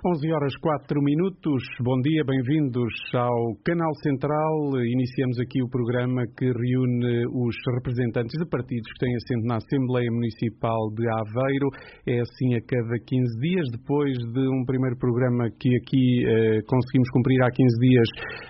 11h04. Bom dia, bem-vindos ao Canal Central. Iniciamos aqui o programa que reúne os representantes de partidos que têm assento na Assembleia Municipal de Aveiro. É assim a cada 15 dias, depois de um primeiro programa que aqui conseguimos cumprir há 15 dias,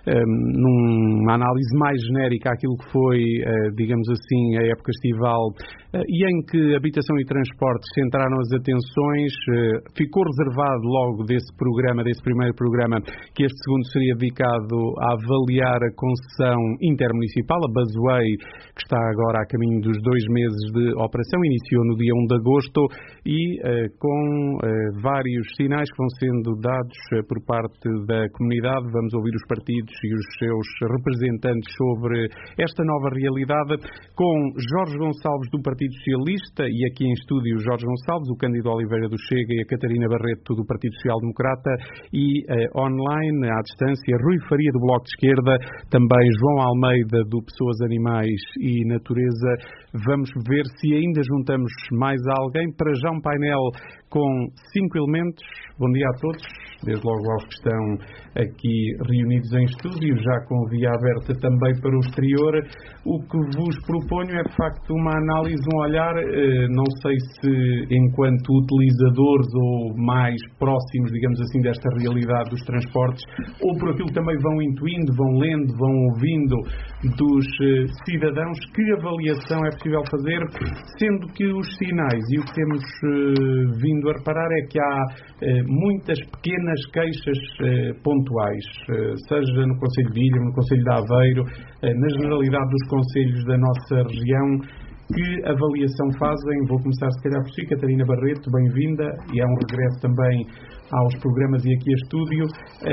numa análise mais genérica àquilo que foi, digamos assim, a época estival, e em que habitação e transportes centraram as atenções. Ficou reservado logo desse primeiro programa, que este segundo seria dedicado a avaliar a concessão intermunicipal, a Busway, que está agora a caminho dos 2 meses de operação, iniciou no dia 1 de agosto e com vários sinais que vão sendo dados por parte da comunidade. Vamos ouvir os partidos e os seus representantes sobre esta nova realidade, com Jorge Gonçalves do Partido Socialista e aqui em estúdio Jorge Gonçalves, o Cândido Oliveira do Chega e a Catarina Barreto do Partido Social Democrata, e online, à distância, Rui Faria do Bloco de Esquerda, também João Almeida do Pessoas, Animais e Natureza. Vamos ver se ainda juntamos mais alguém. Para já um painel com 5 elementos. Bom dia a todos, desde logo aos que estão aqui reunidos em estúdio, já com via aberta também para o exterior. O que vos proponho é de facto uma análise, um olhar, não sei se enquanto utilizadores ou mais próximos, digamos assim, desta realidade dos transportes, ou por aquilo que também vão intuindo, vão lendo, vão ouvindo dos cidadãos, que avaliação é possível fazer, sendo que os sinais e o que temos vindo a reparar é que há muitas pequenas queixas pontuais, seja no Concelho de Ilha, no Concelho de Aveiro, na generalidade dos concelhos da nossa região. Que avaliação fazem? Vou começar se calhar por si, Catarina Barreto, bem-vinda, e é um regresso também aos programas e aqui a estúdio.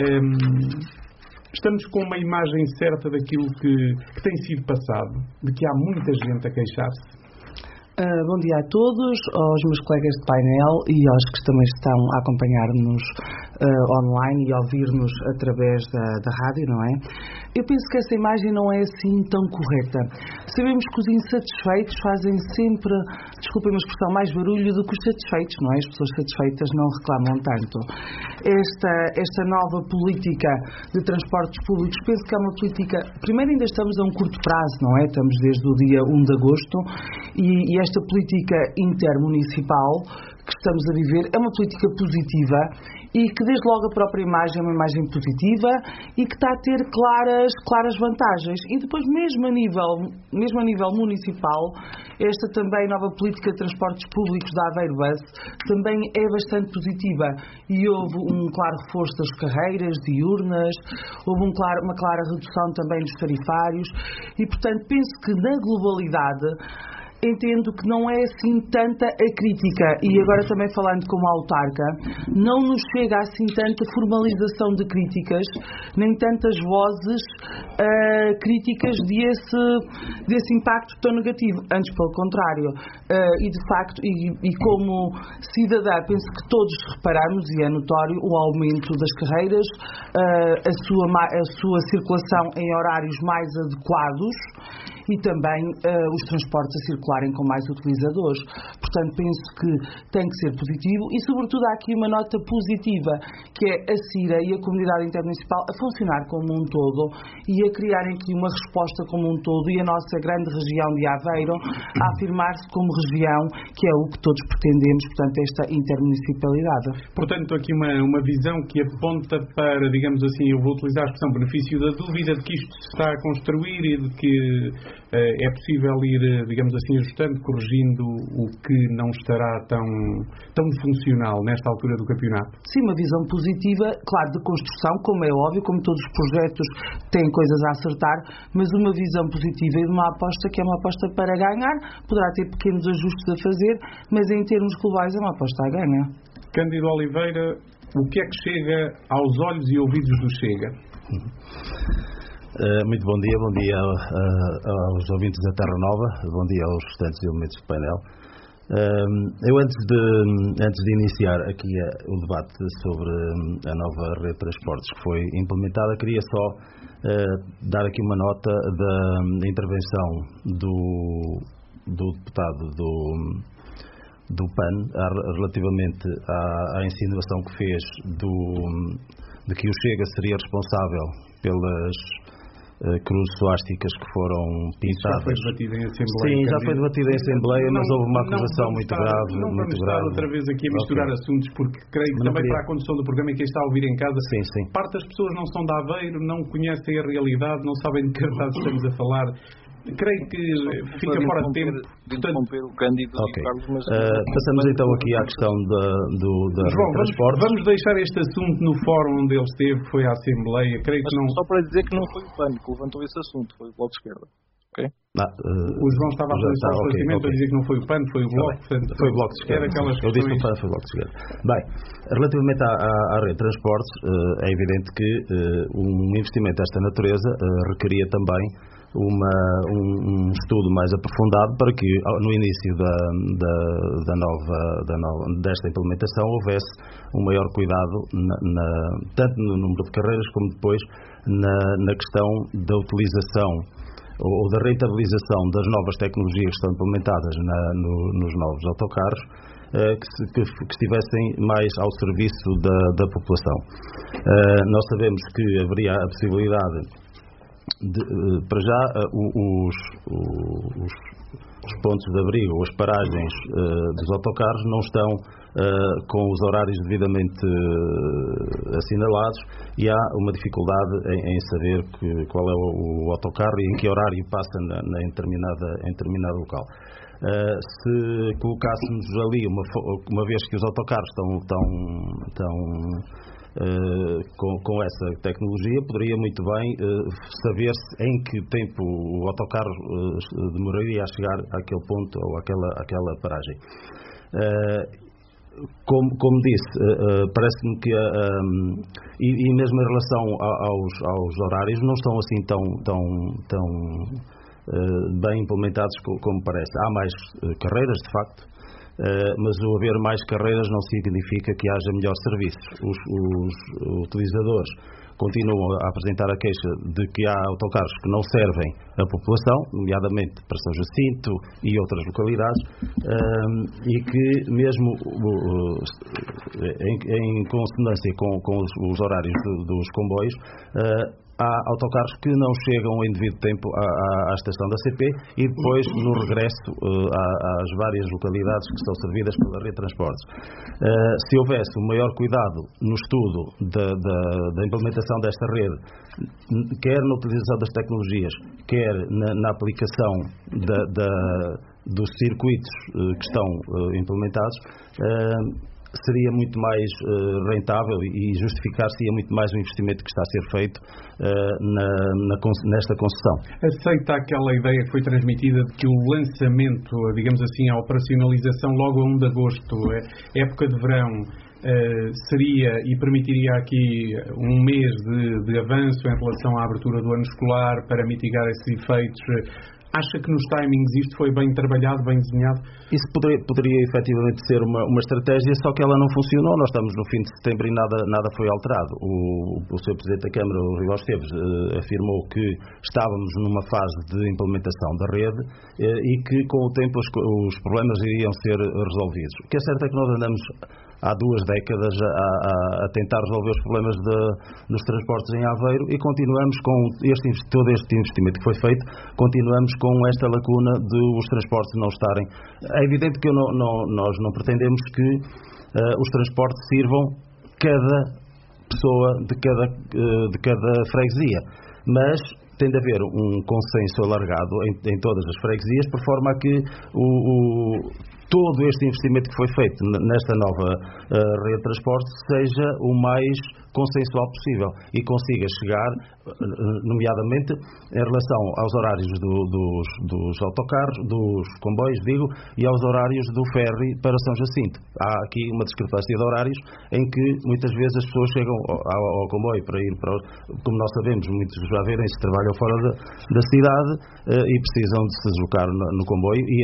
Estamos com uma imagem certa daquilo que tem sido passado, de que há muita gente a queixar-se? Bom dia a todos, aos meus colegas de painel e aos que também estão a acompanhar-nos online e a ouvir-nos através da rádio, não é? Eu penso que essa imagem não é assim tão correta. Sabemos que os insatisfeitos fazem sempre, desculpem a expressão, mais barulho do que os satisfeitos, não é? As pessoas satisfeitas não reclamam tanto. Esta nova política de transportes públicos, penso que é uma política, primeiro ainda estamos a um curto prazo, não é? Estamos desde o dia 1 de agosto e esta política intermunicipal que estamos a viver é uma política positiva e que desde logo a própria imagem é uma imagem positiva e que está a ter claras vantagens. E depois mesmo a nível municipal, esta também nova política de transportes públicos da Aveiro Bus também é bastante positiva e houve um claro reforço das carreiras diurnas, houve uma clara redução também dos tarifários e portanto penso que na globalidade entendo que não é assim tanta a crítica e agora também falando como autarca, não nos chega assim tanta formalização de críticas, nem tantas vozes críticas desse impacto tão negativo, antes pelo contrário. E de facto, e como cidadã, penso que todos reparamos, e é notório, o aumento das carreiras, a sua circulação em horários mais adequados e também os transportes a circularem com mais utilizadores. Portanto, penso que tem que ser positivo e, sobretudo, há aqui uma nota positiva, que é a CIRA e a Comunidade Intermunicipal a funcionar como um todo e a criarem aqui uma resposta como um todo e a nossa grande região de Aveiro a afirmar-se como região, que é o que todos pretendemos, portanto, esta intermunicipalidade. Portanto, aqui uma visão que aponta para, digamos assim, eu vou utilizar a expressão benefício da dúvida, de que isto se está a construir e de que é possível ir, digamos assim, ajustando, corrigindo o que não estará tão funcional nesta altura do campeonato. Sim, uma visão positiva, claro, de construção, como é óbvio, como todos os projetos têm coisas a acertar, mas uma visão positiva e de uma aposta que é uma aposta para ganhar, poderá ter pequenos ajustes a fazer, mas em termos globais é uma aposta a ganhar. Cândido Oliveira, o que é que chega aos olhos e ouvidos do Chega? Muito bom dia aos ouvintes da Terra Nova, bom dia aos restantes elementos do painel. Eu antes de iniciar aqui o debate sobre a nova rede de transportes que foi implementada, queria só dar aqui uma nota da intervenção do deputado do PAN relativamente à insinuação que fez de que o Chega seria responsável pelas cruzes suásticas que foram pintadas. Já foi debatido em Assembleia. Sim, já foi debatido em Assembleia, mas houve uma acusação muito grave. Não vamos estar outra vez aqui a misturar assuntos, porque creio que também para a condução do programa e quem está a ouvir em casa, parte das pessoas não são de Aveiro, não conhecem a realidade, não sabem de que verdade estamos a falar. Creio que fica fora de tempo. Interromper o Cândido e Carlos, mas... Passamos então aqui à questão da João, transporte. Vamos deixar este assunto no fórum onde ele esteve, que foi a Assembleia. Creio que não... Só para dizer que não foi o PAN que levantou esse assunto, foi o Bloco de Esquerda. Okay? O João estava a fazer o esclarecimento a dizer que não foi o PAN, foi o Bloco. Portanto, foi o Bloco de Esquerda. Eu disse que o PAN foi o Bloco de Esquerda. Bem, relativamente à rede de transportes, é evidente que um investimento desta natureza requeria também um estudo mais aprofundado para que no início desta implementação houvesse um maior cuidado tanto no número de carreiras como depois na questão da utilização ou da rentabilização das novas tecnologias que estão implementadas nos novos autocarros, que estivessem mais ao serviço da população. Nós sabemos que haveria a possibilidade para já os pontos de abrigo, as paragens dos autocarros não estão com os horários devidamente assinalados e há uma dificuldade em saber qual é o autocarro e em que horário passa em determinado local. Se colocássemos ali, uma vez que os autocarros estão com essa tecnologia, poderia muito bem saber-se em que tempo o autocarro demoraria a chegar àquele ponto ou àquela paragem. Como disse, parece-me que e mesmo em relação aos horários não estão assim tão bem implementados como parece. Há mais carreiras, de facto, mas o haver mais carreiras não significa que haja melhor serviço. Os utilizadores continuam a apresentar a queixa de que há autocarros que não servem a população, nomeadamente para São Jacinto e outras localidades, e que mesmo em consonância com os horários dos comboios, há autocarros que não chegam em devido tempo à estação da CP e depois no regresso às várias localidades que são servidas pela rede de transportes. Se houvesse um maior cuidado no estudo da implementação desta rede, quer na utilização das tecnologias, quer na aplicação dos circuitos que estão implementados, seria muito mais rentável e justificar-se-ia muito mais o investimento que está a ser feito nesta concessão. Aceita aquela ideia que foi transmitida de que o lançamento, digamos assim, a operacionalização logo a 1 de agosto, época de verão, seria e permitiria aqui um mês de avanço em relação à abertura do ano escolar para mitigar esses efeitos? Acha que nos timings isto foi bem trabalhado, bem desenhado? Isso poderia efetivamente ser uma estratégia, só que ela não funcionou. Nós estamos no fim de setembro e nada foi alterado. O Sr. Presidente da Câmara, o Rival Esteves, afirmou que estávamos numa fase de implementação da rede e que com o tempo os problemas iriam ser resolvidos. O que é certo é que nós andamos há 2 décadas a tentar resolver os problemas dos transportes em Aveiro e continuamos com todo este investimento que foi feito, continuamos com esta lacuna de os transportes não estarem. É evidente que nós não pretendemos que os transportes sirvam cada pessoa de cada freguesia, mas tem de haver um consenso alargado em todas as freguesias, por forma a que todo este investimento que foi feito nesta nova rede de transporte seja o mais consensual possível e consiga chegar, nomeadamente em relação aos horários dos autocarros, dos comboios, digo, e aos horários do ferry para São Jacinto. Há aqui uma discrepância de horários em que muitas vezes as pessoas chegam ao comboio para ir como nós sabemos, muitos javerenses trabalham fora da cidade e precisam de se deslocar no comboio e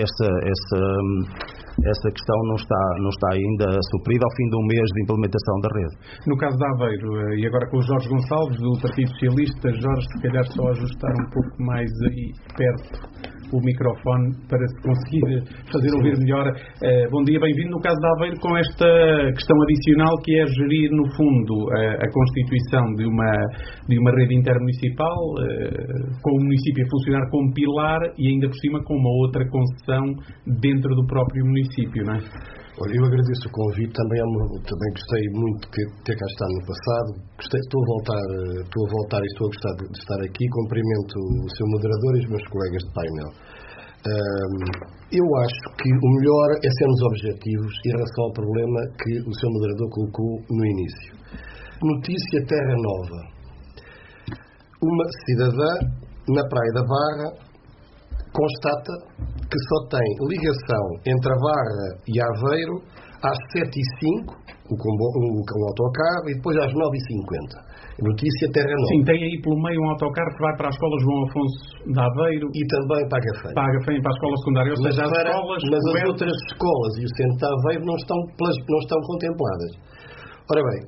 essa questão não está ainda suprida ao fim de um mês de implementação da rede. No caso da Aveiro, e agora com o Jorge Gonçalves, do Partido Socialista, Jorge, se calhar só ajustar um pouco mais aí perto o microfone para se conseguir fazer ouvir melhor. Bom dia, bem-vindo no caso de Aveiro com esta questão adicional que é gerir, no fundo, a constituição de uma rede intermunicipal, com o município a funcionar como pilar e ainda por cima com uma outra concessão dentro do próprio município, não é? Olha, eu agradeço o convite, também gostei muito de ter cá estado no passado, estou a voltar e estou a gostar de estar aqui, cumprimento o seu moderador e os meus colegas de painel. Eu acho que o melhor é sermos objetivos em relação ao problema que o seu moderador colocou no início. Notícia Terra Nova. Uma cidadã na Praia da Barra constata que só tem ligação entre a Barra e Aveiro às 7h05, o autocarro, e depois às 9h50. Notícia Terra Nova. Sim, tem aí pelo meio um autocarro que vai para a Escola João Afonso de Aveiro. E também para a Gafém. Para a Gafém, para a escola secundária. Ou seja, mas as outras escolas e o centro de Aveiro não estão contempladas. Ora bem,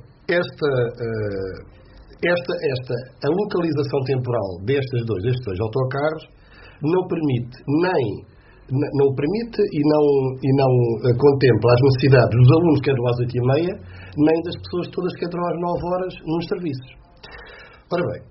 a localização temporal destes dois autocarros não permite e não contempla as necessidades dos alunos que entram às 8h30, nem das pessoas todas que entram às 9h nos serviços. Ora bem,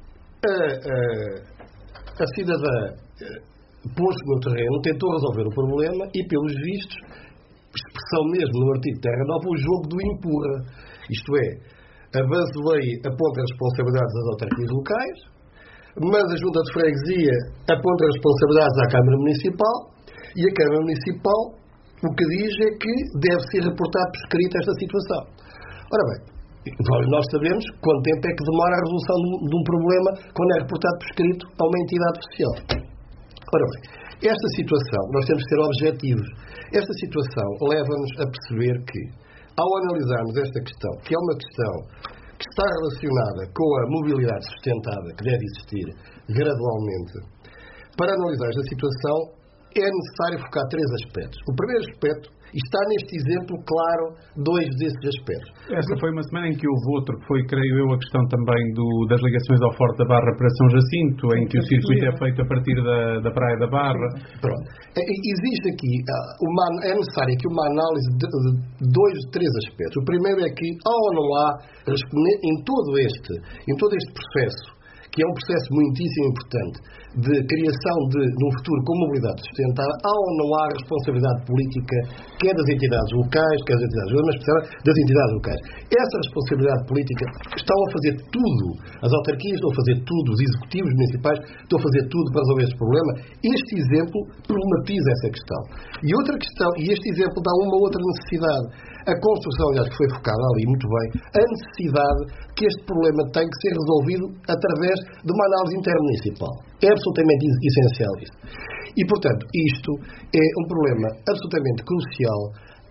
a cidadã pôs-se no terreno, tentou resolver o problema e, pelos vistos, expressão mesmo no artigo Terra Nova, o jogo do empurra. Isto é, a base-lei aponta responsabilidades às autarquias locais, mas a Junta de Freguesia aponta responsabilidades à Câmara Municipal e a Câmara Municipal o que diz é que deve ser reportado por escrito esta situação. Ora bem, nós sabemos quanto tempo é que demora a resolução de um problema quando é reportado por escrito a uma entidade oficial. Ora bem, esta situação, nós temos que ser objetivos, esta situação leva-nos a perceber que, ao analisarmos esta questão, que é uma questão que está relacionada com a mobilidade sustentada que deve existir gradualmente, para analisar esta situação é necessário focar 3 aspectos. O primeiro aspecto está neste exemplo claro 2 desses aspectos. Esta foi uma semana em que houve outro, que foi, creio eu, a questão também das ligações ao Forte da Barra para São Jacinto, em que o circuito é feito a partir da Praia da Barra. Pronto. Existe aqui, é necessário aqui uma análise de 2, 3 aspectos. O primeiro é que há ou não há, em todo este processo, que é um processo muitíssimo importante de criação de um futuro com mobilidade sustentável, há ou não há responsabilidade política, quer das entidades locais, quer das entidades mas das entidades locais. Essa responsabilidade política estão a fazer tudo, as autarquias estão a fazer tudo, os executivos municipais estão a fazer tudo para resolver este problema. Este exemplo problematiza essa questão. E outra questão, e este exemplo dá uma outra necessidade. A construção, aliás, que foi focada ali muito bem, a necessidade que este problema tem que ser resolvido através de uma análise intermunicipal. É absolutamente essencial isso. E, portanto, isto é um problema absolutamente crucial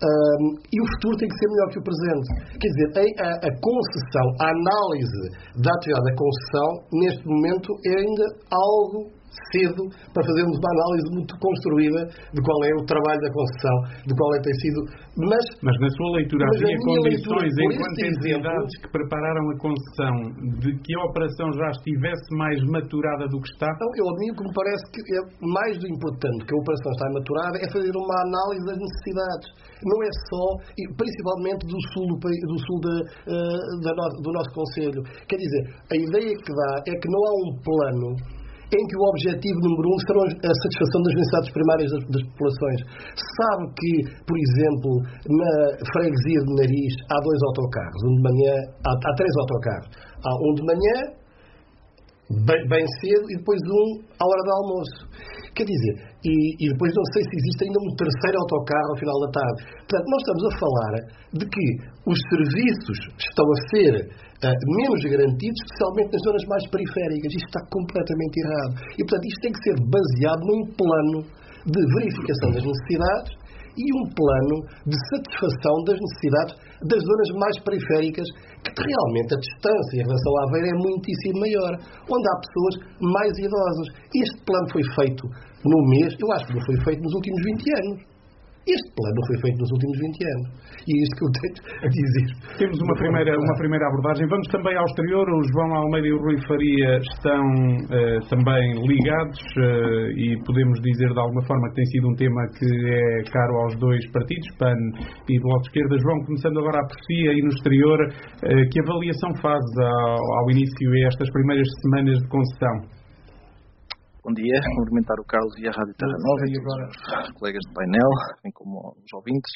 e o futuro tem que ser melhor que o presente. Quer dizer, a concessão, a análise da atividade da concessão, neste momento, é ainda algo cedo para fazermos uma análise muito construída de qual é o trabalho da concessão, de qual é que tem sido... Mas na sua leitura havia condições, enquanto entidades que prepararam a concessão, de que a operação já estivesse mais maturada do que está? Então, a mim o que me parece que é mais do importante que a operação está maturada é fazer uma análise das necessidades. Não é só, principalmente do sul do nosso concelho. Quer dizer, a ideia que dá é que não há um plano em que o objetivo número 1 será a satisfação das necessidades primárias das populações. Sabe que, por exemplo, na freguesia de Nariz há 2 autocarros, um de manhã, há 3 autocarros. Há um de manhã, bem cedo, e depois um à hora do almoço. Quer dizer, e depois não sei se existe ainda um 3º autocarro ao final da tarde. Portanto, nós estamos a falar de que os serviços estão a ser menos garantidos, especialmente nas zonas mais periféricas. Isto está completamente errado. E, portanto, isto tem que ser baseado num plano de verificação das necessidades e um plano de satisfação das necessidades das zonas mais periféricas, que realmente a distância em relação à Aveiro é muitíssimo maior, onde há pessoas mais idosas. Este plano foi feito no mês, eu acho que não foi feito nos últimos 20 anos. Este plano foi feito nos últimos 20 anos. E é isto que eu tenho a dizer. Temos uma primeira abordagem. Vamos também ao exterior. O João Almeida e o Rui Faria estão também ligados e podemos dizer de alguma forma que tem sido um tema que é caro aos dois partidos, PAN e Bloco de Esquerda. João, começando agora por si, aí no exterior, que avaliação faz ao início e estas primeiras semanas de concessão? Bom dia, cumprimentar o Carlos e a Rádio Terra Nova e os colegas do painel, bem como os ouvintes.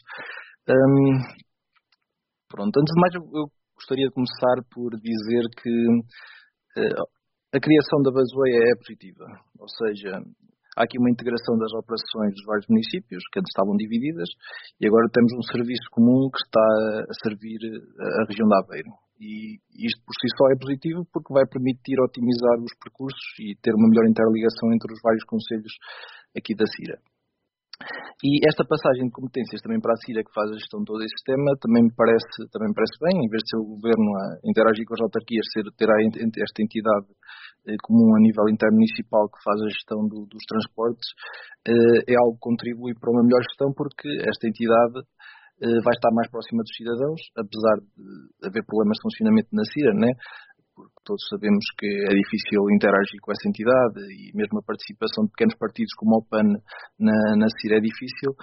Pronto, antes de mais eu gostaria de começar por dizer que a criação da Busway é positiva, ou seja, há aqui uma integração das operações dos vários municípios que antes estavam divididas e agora temos um serviço comum que está a servir a região de Aveiro. E isto por si só é positivo porque vai permitir otimizar os percursos e ter uma melhor interligação entre os vários concelhos aqui da CIRA. E esta passagem de competências também para a CIRA, que faz a gestão de todo esse sistema, também me parece bem, em vez de ser o Governo a interagir com as autarquias, terá esta entidade comum a nível intermunicipal que faz a gestão dos transportes, é algo que contribui para uma melhor gestão porque esta entidade vai estar mais próxima dos cidadãos, apesar de haver problemas de funcionamento na CIRA, né? Porque todos sabemos que é difícil interagir com essa entidade e mesmo a participação de pequenos partidos como o PAN na CIRA é difícil.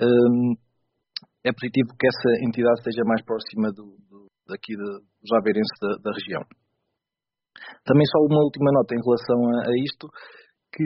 É positivo que essa entidade esteja mais próxima daqui dos aveirenses da região. Também só uma última nota em relação a isto, que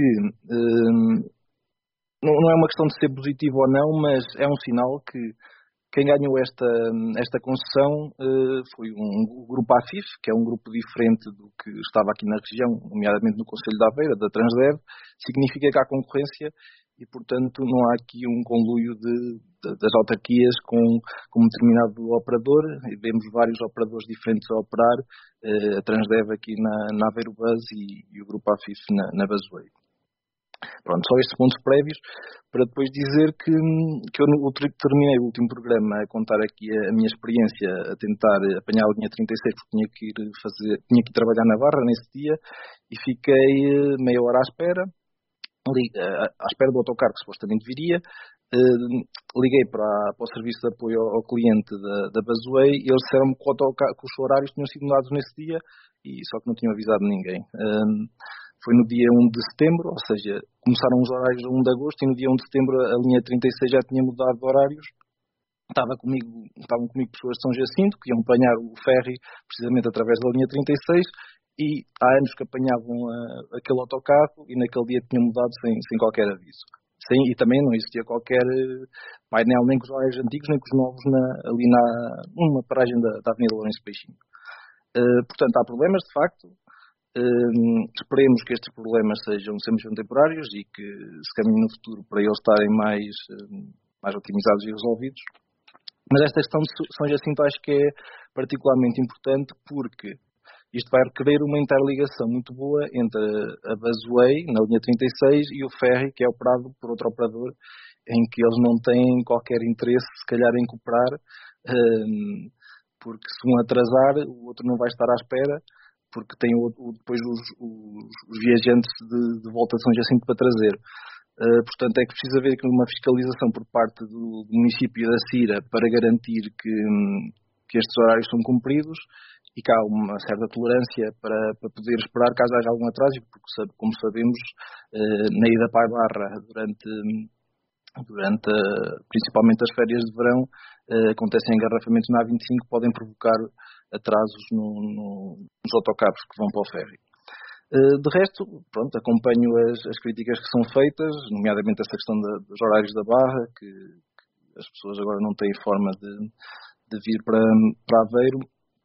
não é uma questão de ser positivo ou não, mas é um sinal que quem ganhou esta concessão foi um grupo AFIF, que é um grupo diferente do que estava aqui na região, nomeadamente no Concelho de Aveiro, da Transdev. Significa que há concorrência e, portanto, não há aqui um conluio das autarquias com um determinado operador. Vemos vários operadores diferentes a operar, a Transdev aqui na Aveiro Bus e o grupo AFIF na Busway. Pronto, só estes pontos prévios para depois dizer que eu terminei o último programa a contar aqui a minha experiência a tentar apanhar a linha 36 porque tinha que ir trabalhar na Barra nesse dia e fiquei meia hora à espera do autocarro que supostamente viria. Liguei para o serviço de apoio ao cliente da Busway e eles disseram-me que os horários tinham sido mudados nesse dia e só que não tinham avisado ninguém. Foi no dia 1 de setembro, ou seja, começaram os horários a 1 de agosto e no dia 1 de setembro a linha 36 já tinha mudado de horários. Estavam comigo pessoas de São Jacinto que iam apanhar o ferry precisamente através da linha 36 e há anos que apanhavam aquele autocarro e naquele dia tinham mudado sem qualquer aviso. E também não existia qualquer painel nem com os horários antigos nem com os novos ali numa paragem da Avenida Lourenço Peixinho. Portanto, há problemas de facto. Esperemos que estes problemas sejam temporários e que se caminhe no futuro para eles estarem mais otimizados e resolvidos. Mas esta questão de São Jacinto acho que é particularmente importante porque isto vai requerer uma interligação muito boa entre a Busway, na linha 36, e o ferry, que é operado por outro operador, em que eles não têm qualquer interesse, se calhar, em cooperar, porque se um atrasar, o outro não vai estar à espera, porque tem depois os viajantes de volta de São Jacinto para trazer. Portanto, é que precisa haver uma fiscalização por parte do município da CIRA para garantir que estes horários são cumpridos e que há uma certa tolerância para poder esperar caso haja algum atraso, porque, como sabemos, na ida para a Barra, durante principalmente as férias de verão, acontecem engarrafamentos na A25 que podem provocar atrasos nos autocarros que vão para o ferry. De resto, pronto, acompanho as críticas que são feitas, nomeadamente essa questão dos horários da Barra, que as pessoas agora não têm forma de vir para Aveiro,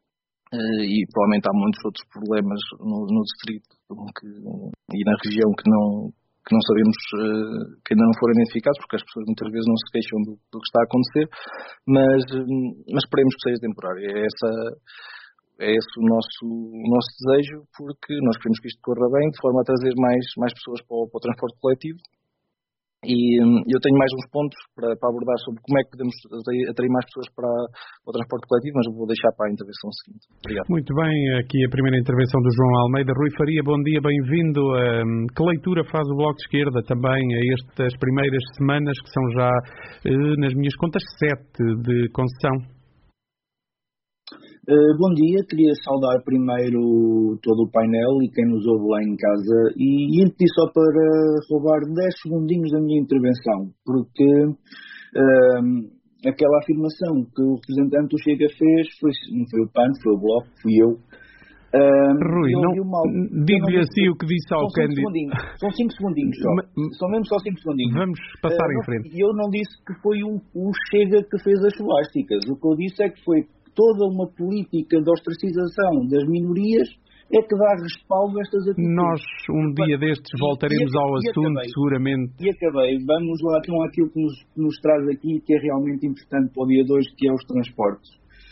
e provavelmente há muitos outros problemas no distrito e na região que não sabemos, que ainda não foram identificados, porque as pessoas muitas vezes não se queixam do que está a acontecer, mas esperemos que seja temporário. É esse o nosso desejo, porque nós queremos que isto corra bem, de forma a trazer mais pessoas para o transporte coletivo E eu tenho mais uns pontos para abordar sobre como é que podemos atrair mais pessoas para o transporte coletivo, mas vou deixar para a intervenção seguinte. Obrigado. Muito bem, aqui a primeira intervenção do João Almeida. Rui Faria, bom dia, bem-vindo. Que leitura faz o Bloco de Esquerda também a estas primeiras semanas, que são já, nas minhas contas, 7 de concessão? Bom dia, queria saudar primeiro todo o painel e quem nos ouve lá em casa e pedir só para roubar 10 segundinhos da minha intervenção, porque aquela afirmação que o representante do Chega fez não foi o PAN, foi o Bloco, fui eu. Rui, digo-lhe assim o que disse ao Cândido. São 5 segundinhos só. São mesmo só 5 segundinhos. Vamos passar em frente. Eu não disse que foi o Chega que fez as suásticas. O que eu disse é que foi toda uma política de ostracização das minorias é que dá respaldo a estas atitudes. Nós, um dia destes, voltaremos ao assunto, seguramente. E acabei. Vamos lá então àquilo que nos traz aqui, que é realmente importante para o dia de hoje, que é os transportes.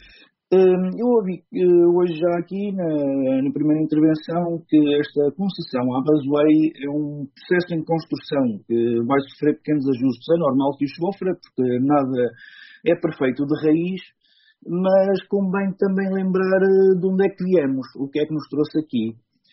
Eu ouvi hoje já aqui, na primeira intervenção, que esta concessão à Busway é um processo em construção, que vai sofrer pequenos ajustes. É normal que o sofra, porque nada é perfeito de raiz, mas convém também lembrar de onde é que viemos, o que é que nos trouxe aqui.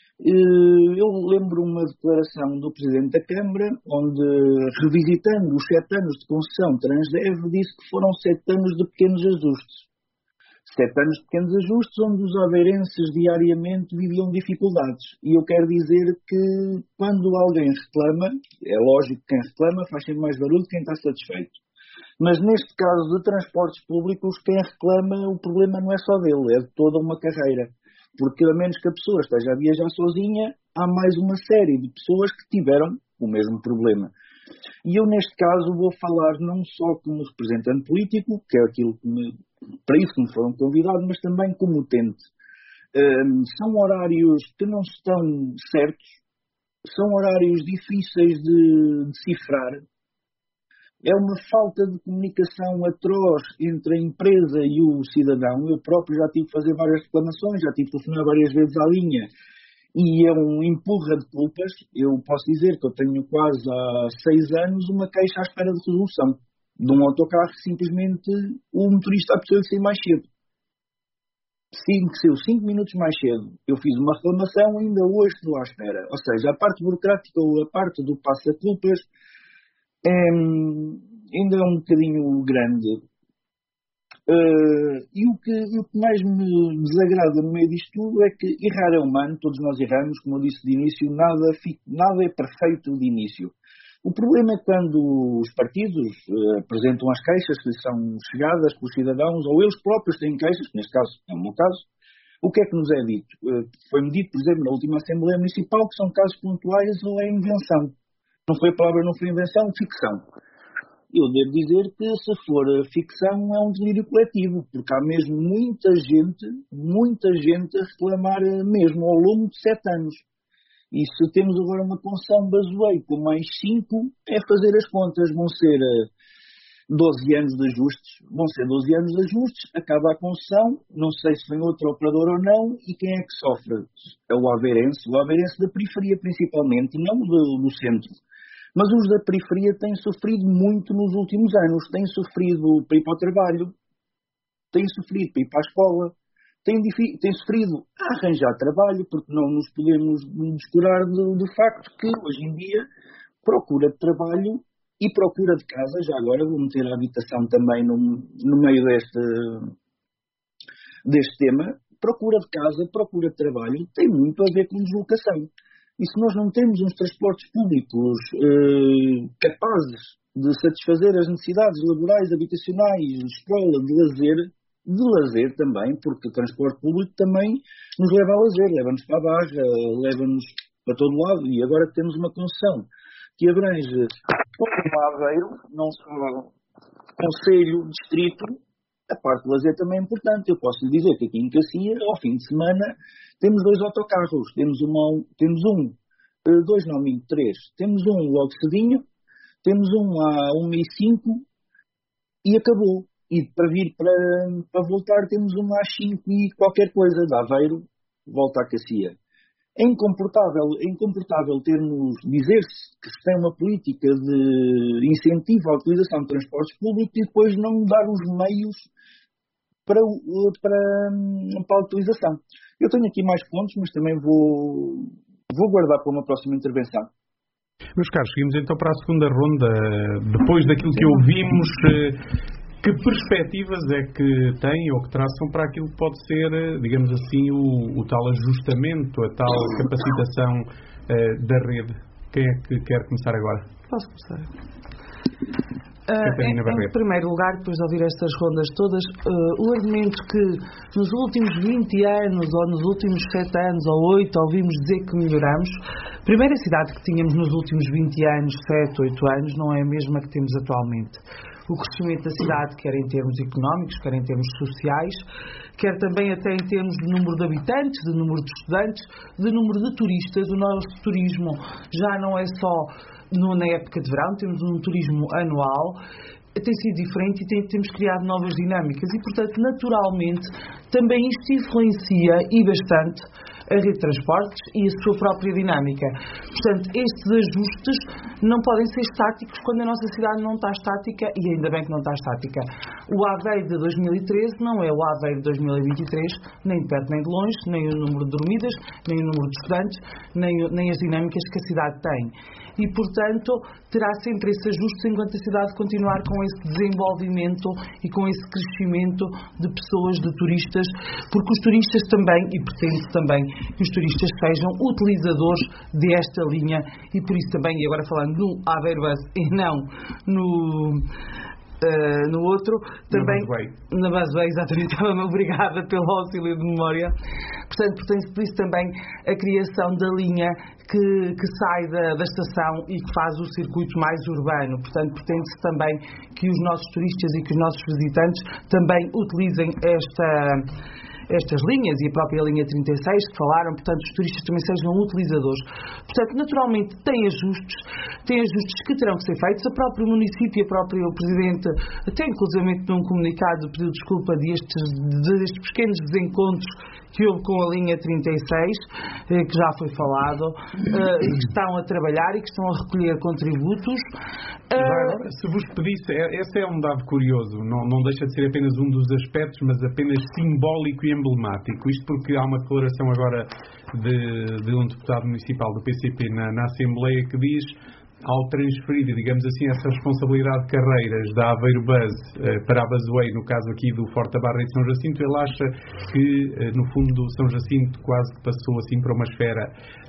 Eu lembro uma declaração do Presidente da Câmara, onde, revisitando os 7 anos de concessão Transdev, disse que foram 7 anos de pequenos ajustes. 7 anos de pequenos ajustes, onde os aveirenses diariamente viviam dificuldades. E eu quero dizer que, quando alguém reclama, é lógico que quem reclama faz sempre mais barulho que quem está satisfeito. Mas neste caso de transportes públicos, quem reclama, o problema não é só dele, é de toda uma carreira. Porque a menos que a pessoa esteja a viajar sozinha, há mais uma série de pessoas que tiveram o mesmo problema. E eu neste caso vou falar não só como representante político, que é aquilo para isso que me foram convidados, mas também como utente. São horários que não estão certos, são horários difíceis de decifrar. É uma falta de comunicação atroz entre a empresa e o cidadão. Eu próprio já tive que fazer várias reclamações, já tive que telefonar várias vezes à linha e é um empurra de culpas. Eu posso dizer que eu tenho quase há 6 anos uma queixa à espera de resolução de um autocarro que simplesmente o motorista apeteceu de sair mais cedo. Saiu 5 minutos mais cedo. Eu fiz uma reclamação e ainda hoje estou à espera. Ou seja, a parte burocrática ou a parte do passa-culpas ainda é um bocadinho grande. E o que mais me desagrada no meio disto tudo é que errar é humano, todos nós erramos, como eu disse de início, nada é perfeito de início. O problema é quando os partidos apresentam as queixas que são chegadas pelos cidadãos, ou eles próprios têm queixas, que neste caso é o meu caso. O que é que nos é dito? Foi-me dito, por exemplo, na última Assembleia Municipal, que são casos pontuais ou é invenção. Não foi a palavra, não foi invenção, ficção. Eu devo dizer que se for ficção é um delírio coletivo, porque há mesmo muita gente a reclamar mesmo ao longo de 7 anos. E se temos agora uma concessão Busway com mais 5, é fazer as contas, vão ser 12 anos de ajustes, acaba a concessão, não sei se vem outro operador ou não, e quem é que sofre? É o aveirense da periferia principalmente, não do centro. Mas os da periferia têm sofrido muito nos últimos anos. Têm sofrido para ir para o trabalho, têm sofrido para ir para a escola, têm sofrido a arranjar trabalho, porque não nos podemos descurar do facto que, hoje em dia, procura de trabalho e procura de casa, já agora vou meter a habitação também no meio deste tema, procura de casa, procura de trabalho, tem muito a ver com deslocação. E se nós não temos uns transportes públicos capazes de satisfazer as necessidades laborais, habitacionais, de escola, de lazer também, porque o transporte público também nos leva ao lazer, leva-nos para a Barra, leva-nos para todo lado, e agora que temos uma concessão que abrange todo o Aveiro, não só concelho, distrito, a parte do lazer também é importante. Eu posso lhe dizer que aqui em Cacia, ao fim de semana, temos 2 autocarros. Temos três. Temos um logo cedinho, temos um a 1h05 e acabou. E para voltar temos um às 5 e qualquer coisa. De Aveiro, volta a Cacia. É incomportável termos, dizer-se que se tem uma política de incentivo à utilização de transportes públicos e depois não dar os meios para a utilização. Eu tenho aqui mais pontos, mas também vou guardar para uma próxima intervenção. Meus caros, seguimos então para a segunda ronda. Depois daquilo que ouvimos, que perspectivas é que tem ou que traçam para aquilo que pode ser, digamos assim, o tal ajustamento, a tal capacitação da rede? Quem é que quer começar agora? Posso começar? Em primeiro lugar, depois de ouvir estas rondas todas, o argumento que nos últimos 20 anos ou nos últimos 7 anos ou 8 ouvimos dizer que melhoramos, a primeira cidade que tínhamos nos últimos 20 anos, 7, 8 anos, não é a mesma que temos atualmente. O crescimento da cidade, quer em termos económicos, quer em termos sociais, quer também até em termos de número de habitantes, de número de estudantes, de número de turistas. O nosso turismo já não é só na época de verão, temos um turismo anual, tem sido diferente e temos criado novas dinâmicas e, portanto, naturalmente, também isto influencia e bastante a rede de transportes e a sua própria dinâmica. Portanto, estes ajustes não podem ser estáticos quando a nossa cidade não está estática, e ainda bem que não está estática. O Aveiro de 2013 não é o Aveiro de 2023, nem de perto nem de longe, nem o número de dormidas, nem o número de estudantes, nem as dinâmicas que a cidade tem. E, portanto, terá sempre esse ajuste enquanto a cidade continuar com esse desenvolvimento e com esse crescimento de pessoas, de turistas, porque os turistas também, e pretende também que os turistas sejam utilizadores desta linha, e por isso também, e agora falando no Aveiro Bus e não no outro, também na Busway, exatamente, obrigada pelo auxílio de memória. Portanto, pretende por isso também a criação da linha que sai da estação e que faz o circuito mais urbano. Portanto, pretende-se também que os nossos turistas e que os nossos visitantes também utilizem estas linhas e a própria linha 36 que falaram, portanto, os turistas também sejam utilizadores. Portanto, naturalmente, tem ajustes que terão que ser feitos. O próprio município e o próprio Presidente, até inclusivamente num comunicado, pediu desculpa destes pequenos desencontros que houve com a linha 36, que já foi falado, e que estão a trabalhar e que estão a recolher contributos. Agora, se vos pedisse, esse é um dado curioso, não deixa de ser apenas um dos aspectos, mas apenas simbólico e emblemático. Isto porque há uma declaração agora de um deputado municipal do PCP na Assembleia que diz, ao transferir, digamos assim, essa responsabilidade de carreiras da Aveiro Bus para a Busway, no caso aqui do Forte da Barra e de São Jacinto, ele acha que, no fundo, São Jacinto quase que passou assim para uma esfera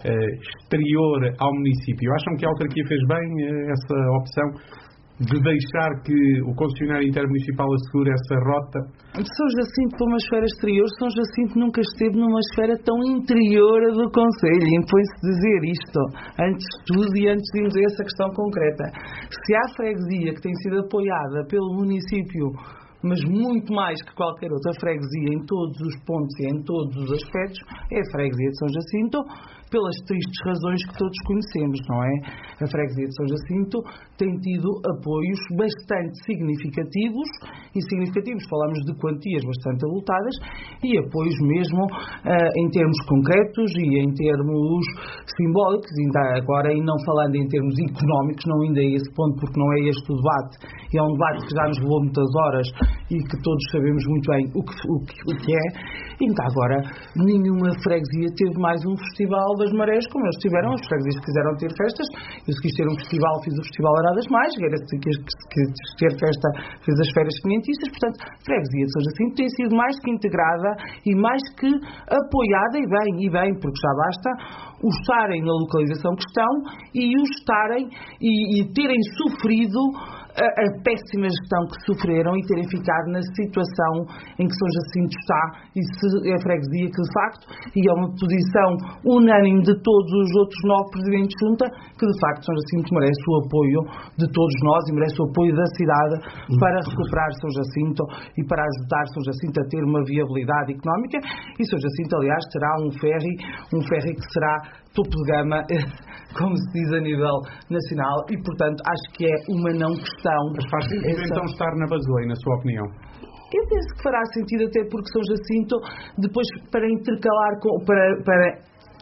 exterior ao município. Acham que a autarquia fez bem essa opção de deixar que o concessionário intermunicipal assegure essa rota? São Jacinto para uma esfera exterior, São Jacinto nunca esteve numa esfera tão interior do Conselho. Impõe-se dizer isto antes de tudo e antes de irmos a essa questão concreta. Se há freguesia que tem sido apoiada pelo município, mas muito mais que qualquer outra freguesia em todos os pontos e em todos os aspectos, é a freguesia de São Jacinto, pelas tristes razões que todos conhecemos, não é? A freguesia de São Jacinto tem tido apoios bastante significativos, falamos de quantias bastante avultadas, e apoios mesmo em termos concretos e em termos simbólicos, ainda agora, e não falando em termos económicos, não ainda a esse ponto, porque não é este o debate, e é um debate que já nos levou muitas horas e que todos sabemos muito bem o que é. Ainda agora, nenhuma freguesia teve mais um festival das marés como eles tiveram. As freguesias que quiseram ter festas, eu se quis ter um festival, fiz o Festival Aradas Mais, se quis ter festa, fiz as férias quinhentistas. Portanto, a freguesia de São Jacinto tem sido mais que integrada e mais que apoiada, e bem, porque já basta o estarem na localização que estão e o estarem e terem sofrido a péssima gestão que sofreram e terem ficado na situação em que São Jacinto está, e se é a freguesia que de facto, e é uma posição unânime de todos os outros 9 presidentes de junta, que de facto São Jacinto merece o apoio de todos nós e merece o apoio da cidade para recuperar São Jacinto e para ajudar São Jacinto a ter uma viabilidade económica. E São Jacinto, aliás, terá um ferry que será topo de gama, como se diz a nível nacional, e portanto acho que é uma não questão. Mas faz sentido então estar na Busway, na sua opinião? Eu penso que fará sentido, até porque São Jacinto, depois para intercalar para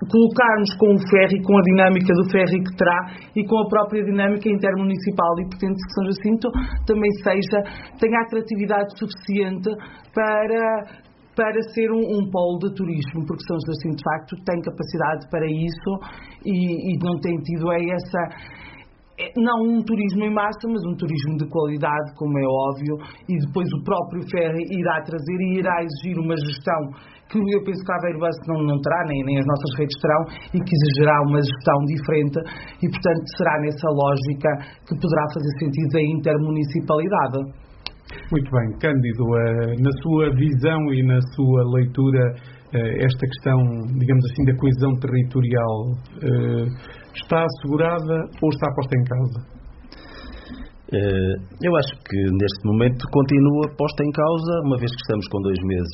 colocarmos com o ferry, com a dinâmica do ferry que terá e com a própria dinâmica intermunicipal, e pretende que São Jacinto também tenha atratividade suficiente para ser um polo de turismo, porque São Jacinto de facto tem capacidade para isso e não tem tido não um turismo em massa, mas um turismo de qualidade, como é óbvio, e depois o próprio ferry irá trazer e irá exigir uma gestão que eu penso que a Aveiro Bus não terá, nem as nossas redes terão, e que exigirá uma gestão diferente, e portanto será nessa lógica que poderá fazer sentido a intermunicipalidade. Muito bem, Cândido, na sua visão e na sua leitura, esta questão, digamos assim, da coesão territorial está assegurada ou está posta em causa? Eu acho que neste momento continua posta em causa, uma vez que estamos com 2 meses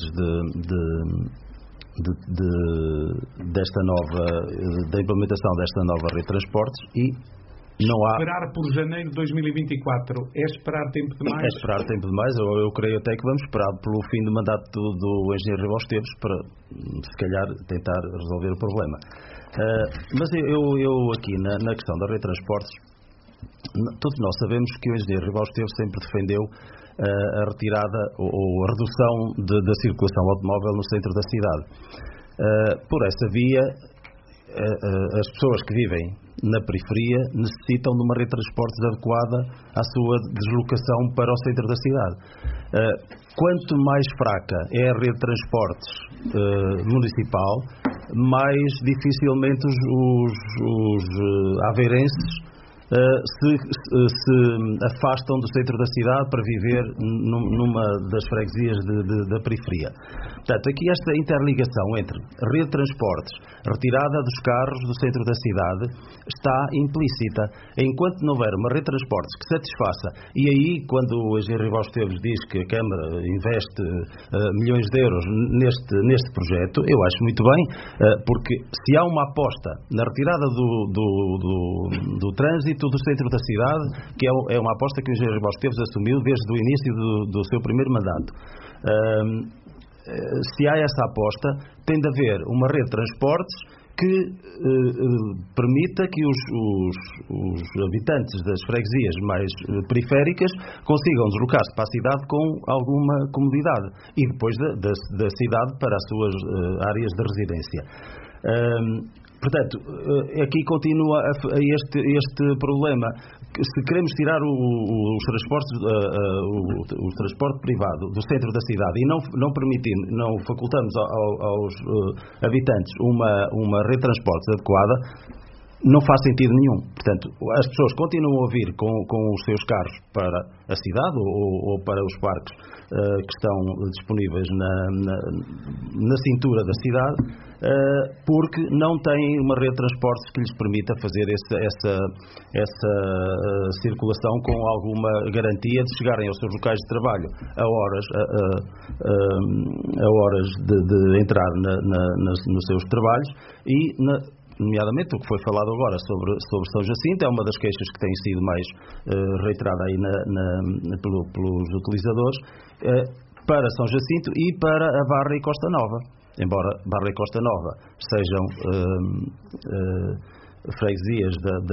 da implementação desta nova rede de transportes e não há... Esperar por janeiro de 2024 é esperar tempo demais? É esperar tempo demais. Eu creio até que vamos esperar pelo fim do mandato do engenheiro Ribal Esteves para, se calhar, tentar resolver o problema. Mas eu aqui, na questão da rede de transportes, todos nós sabemos que o engenheiro Ribal Esteves sempre defendeu a retirada ou a redução da circulação automóvel no centro da cidade. Por essa via, as pessoas que vivem na periferia necessitam de uma rede de transportes adequada à sua deslocação para o centro da cidade. Quanto mais fraca é a rede de transportes municipal, mais dificilmente os aveirenses se afastam do centro da cidade para viver numa das freguesias da periferia. Portanto, aqui esta interligação entre rede de transportes, retirada dos carros do centro da cidade, está implícita. Enquanto não houver uma rede de transportes que satisfaça, e aí, quando o engenheiro Ribal Esteves diz que a Câmara investe milhões de euros neste projeto, eu acho muito bem, porque se há uma aposta na retirada do trânsito do centro da cidade, que é uma aposta que o engenheiro Ribal Esteves assumiu desde o início do seu primeiro mandato. Se há essa aposta, tem de haver uma rede de transportes que permita que os habitantes das freguesias mais periféricas consigam deslocar-se para a cidade com alguma comodidade e depois da cidade para as suas áreas de residência. Portanto, aqui continua este problema. Se queremos tirar o transporte privado do centro da cidade e não facultamos aos habitantes uma rede de transportes adequada, não faz sentido nenhum. Portanto, as pessoas continuam a vir com os seus carros para a cidade ou para os parques que estão disponíveis na cintura da cidade, porque não têm uma rede de transportes que lhes permita fazer essa circulação com alguma garantia de chegarem aos seus locais de trabalho a horas de entrar nos seus trabalhos e nomeadamente o que foi falado agora sobre São Jacinto, é uma das queixas que tem sido mais reiterada aí pelos utilizadores, para São Jacinto e para a Barra e Costa Nova. Embora Barra e Costa Nova sejam freguesias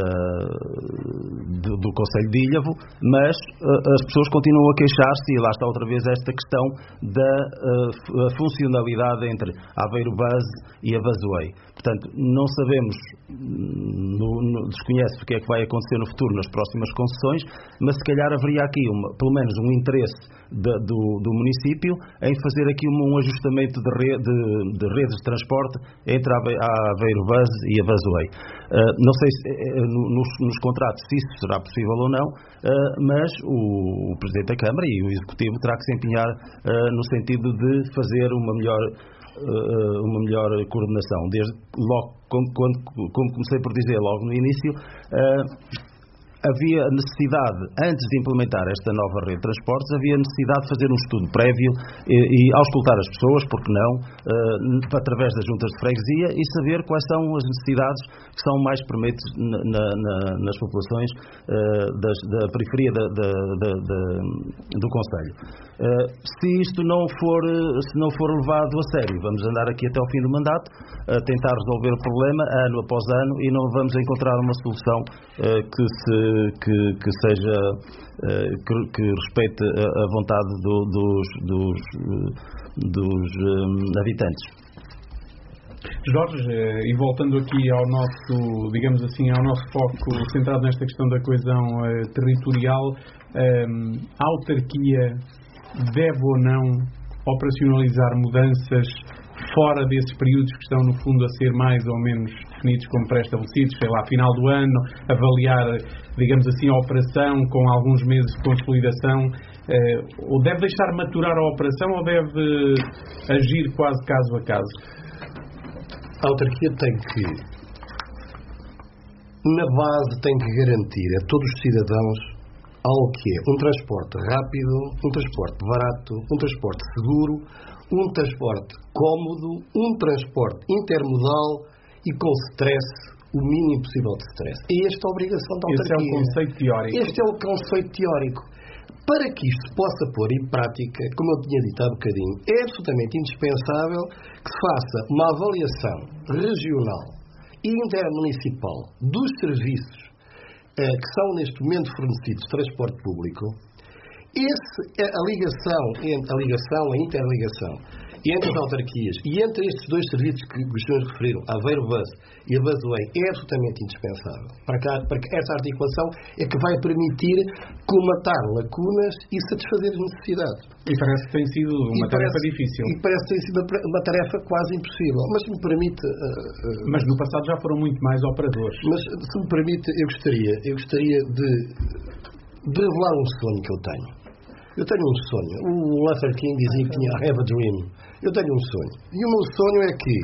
do Concelho de Ilhavo, mas as pessoas continuam a queixar-se, e lá está outra vez esta questão da funcionalidade entre Aveiro Bus e a Busway. Portanto, não sabemos, desconhece o que é que vai acontecer no futuro nas próximas concessões, mas se calhar haveria aqui pelo menos um interesse do município em fazer aqui um ajustamento de redes de transporte entre a Aveiro Bus e a Busway. Não sei nos contratos se isso será possível ou não, mas o Presidente da Câmara e o Executivo terá que se empenhar no sentido de fazer uma melhor coordenação. Desde logo, como comecei por dizer logo no início, havia necessidade, antes de implementar esta nova rede de transportes, havia necessidade de fazer um estudo prévio e auscultar as pessoas, porque não, através das juntas de freguesia, e saber quais são as necessidades que são mais prementes nas populações da periferia do concelho. Se isto não for levado a sério, vamos andar aqui até ao fim do mandato a tentar resolver o problema ano após ano e não vamos encontrar uma solução que respeite a vontade dos habitantes. Jorge, e voltando aqui ao nosso, digamos assim, ao nosso foco centrado nesta questão da coesão territorial, a autarquia deve ou não operacionalizar mudanças fora desses períodos que estão, no fundo, a ser mais ou menos definidos como pré-estabelecidos, sei lá, final do ano, avaliar, digamos assim, a operação com alguns meses de consolidação, ou deve deixar maturar a operação ou deve agir quase caso a caso? A autarquia tem que, na base, tem que garantir a todos os cidadãos algo que é um transporte rápido, um transporte barato, um transporte seguro, um transporte cómodo, um transporte intermodal e com stress, o mínimo possível de stress. É esta a obrigação da autarquia. Esse é o conceito teórico. Este é o conceito teórico. Para que isto se possa pôr em prática, como eu tinha dito há bocadinho, é absolutamente indispensável que se faça uma avaliação regional e intermunicipal dos serviços que são neste momento fornecidos de transporte público. A interligação entre as autarquias e entre estes dois serviços que os senhores referiram, a Aveiro Bus e a Busway, é absolutamente indispensável. Para que essa articulação é que vai permitir colmatar lacunas e satisfazer as necessidades. E parece que tem sido uma tarefa difícil. E parece que tem sido uma tarefa quase impossível. Mas se me permite... Mas no passado já foram muito mais operadores. Mas se me permite, eu gostaria de revelar um sonho que eu tenho. Eu tenho um sonho. O Luther King dizia que tinha I have a dream. Eu tenho um sonho. E o meu sonho é que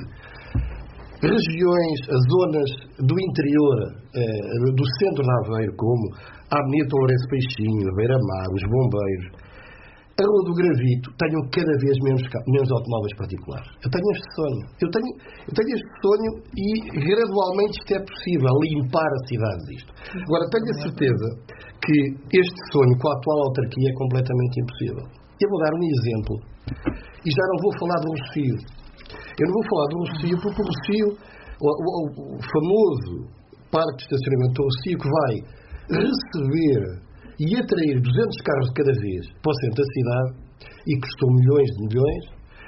regiões, as zonas do interior, do centro de Aveiro, como a Avenida Lourenço Peixinho, a Beira-Mar, os Bombeiros, a Rua do Gravito, tenham cada vez menos automóveis particulares. Eu tenho este sonho. Eu tenho este sonho e gradualmente isto é possível, limpar a cidade disto. Agora, tenho a certeza que este sonho com a atual autarquia é completamente impossível. Eu vou dar um exemplo. E já não vou falar do Rocio. Eu não vou falar do Rocio porque o Rocio, o famoso parque de estacionamento do Rocio, que vai receber e atrair 200 carros de cada vez para o centro da cidade e custou milhões de milhões.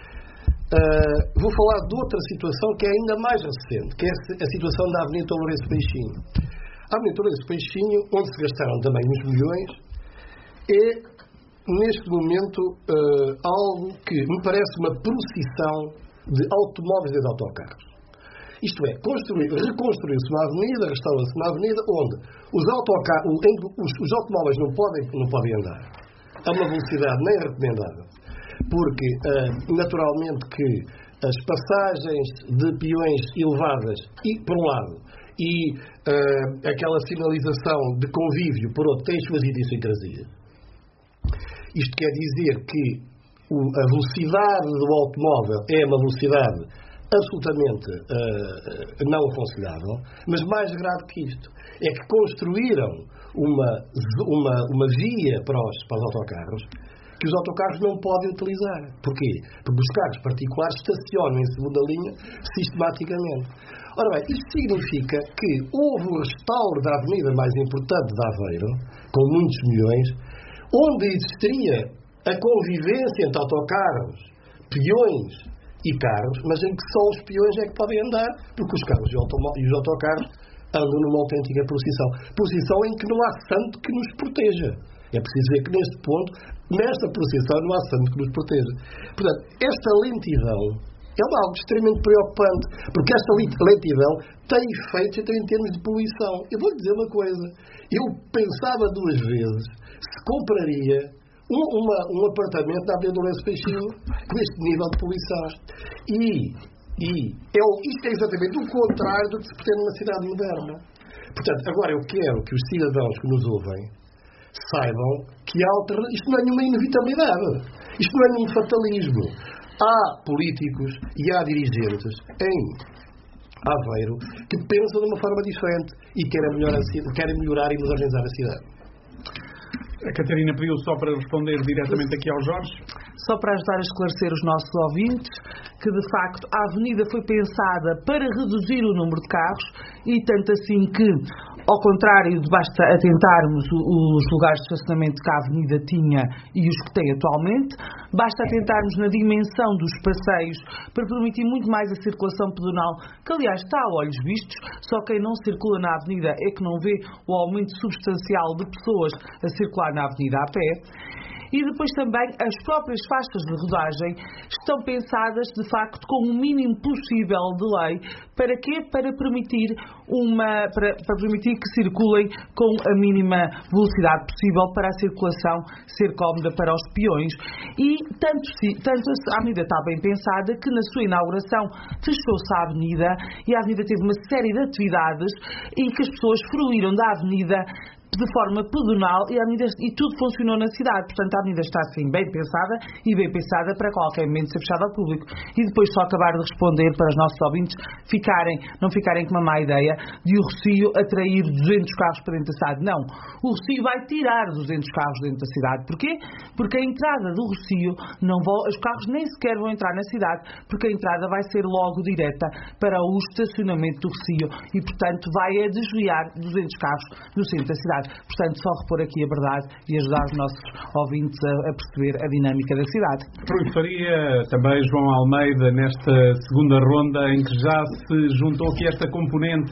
Vou falar de outra situação que é ainda mais recente, que é a situação da Avenida Lourenço Peixinho. A Avenida Lourenço Peixinho, onde se gastaram também uns milhões, é neste momento algo que me parece uma procissão de automóveis e de autocarros. Isto é, reconstruir-se uma avenida, restaura-se uma avenida onde os automóveis não podem andar a uma velocidade nem recomendável, porque naturalmente que as passagens de peões elevadas, por um lado, e aquela sinalização de convívio, por outro, tem as suas idiosincrasias. Isto quer dizer que a velocidade do automóvel é uma velocidade absolutamente não aconselhável, mas mais grave que isto é que construíram uma via para os autocarros que os autocarros não podem utilizar. Porquê? Porque os carros particulares estacionam em segunda linha sistematicamente. Ora bem, isto significa que houve um restauro da avenida mais importante de Aveiro, com muitos milhões, onde existiria a convivência entre autocarros, peões e carros, mas em que só os peões é que podem andar, porque os carros e os autocarros andam numa autêntica procissão. Procissão em que não há santo que nos proteja. É preciso ver que neste ponto, nesta procissão, não há santo que nos proteja. Portanto, esta lentidão é algo extremamente preocupante, porque esta lentidão tem efeitos até em termos de poluição. Eu vou-lhe dizer uma coisa. Eu pensava duas vezes se compraria um apartamento na Avenida Lourenço Peixinho com este nível de poluição. Isto é exatamente o contrário do que se pretende numa cidade moderna. Portanto, agora eu quero que os cidadãos que nos ouvem saibam que isto não é nenhuma inevitabilidade. Isto não é nenhum fatalismo. Há políticos e há dirigentes em Aveiro que pensam de uma forma diferente e querem melhorar e modernizar a cidade. A Catarina pediu só para responder diretamente aqui ao Jorge. Só para ajudar a esclarecer os nossos ouvintes que, de facto, a avenida foi pensada para reduzir o número de carros e tanto assim que, ao contrário de basta atentarmos os lugares de estacionamento que a avenida tinha e os que tem atualmente, basta atentarmos na dimensão dos passeios para permitir muito mais a circulação pedonal, que aliás está a olhos vistos, só quem não circula na avenida é que não vê o aumento substancial de pessoas a circular na avenida a pé. E depois também as próprias faixas de rodagem estão pensadas, de facto, com o mínimo possível de lei. Para quê? Para permitir que circulem com a mínima velocidade possível para a circulação ser cómoda para os peões. E tanto a avenida está bem pensada que na sua inauguração fechou-se a avenida e a avenida teve uma série de atividades e que as pessoas fruíram da avenida de forma pedonal e tudo funcionou na cidade. Portanto, a avenida está assim bem pensada e bem pensada para qualquer momento ser fechada ao público. E depois só acabar de responder para os nossos ouvintes não ficarem com uma má ideia de o Rossio atrair 200 carros para dentro da cidade. Não. O Rossio vai tirar 200 carros dentro da cidade. Porquê? Porque a entrada do Rossio os carros nem sequer vão entrar na cidade, porque a entrada vai ser logo direta para o estacionamento do Rossio e, portanto, vai desviar 200 carros do centro da cidade. Portanto, só repor aqui a verdade e ajudar os nossos ouvintes a perceber a dinâmica da cidade. Rui Faria, também João Almeida, nesta segunda ronda em que já se juntou aqui esta componente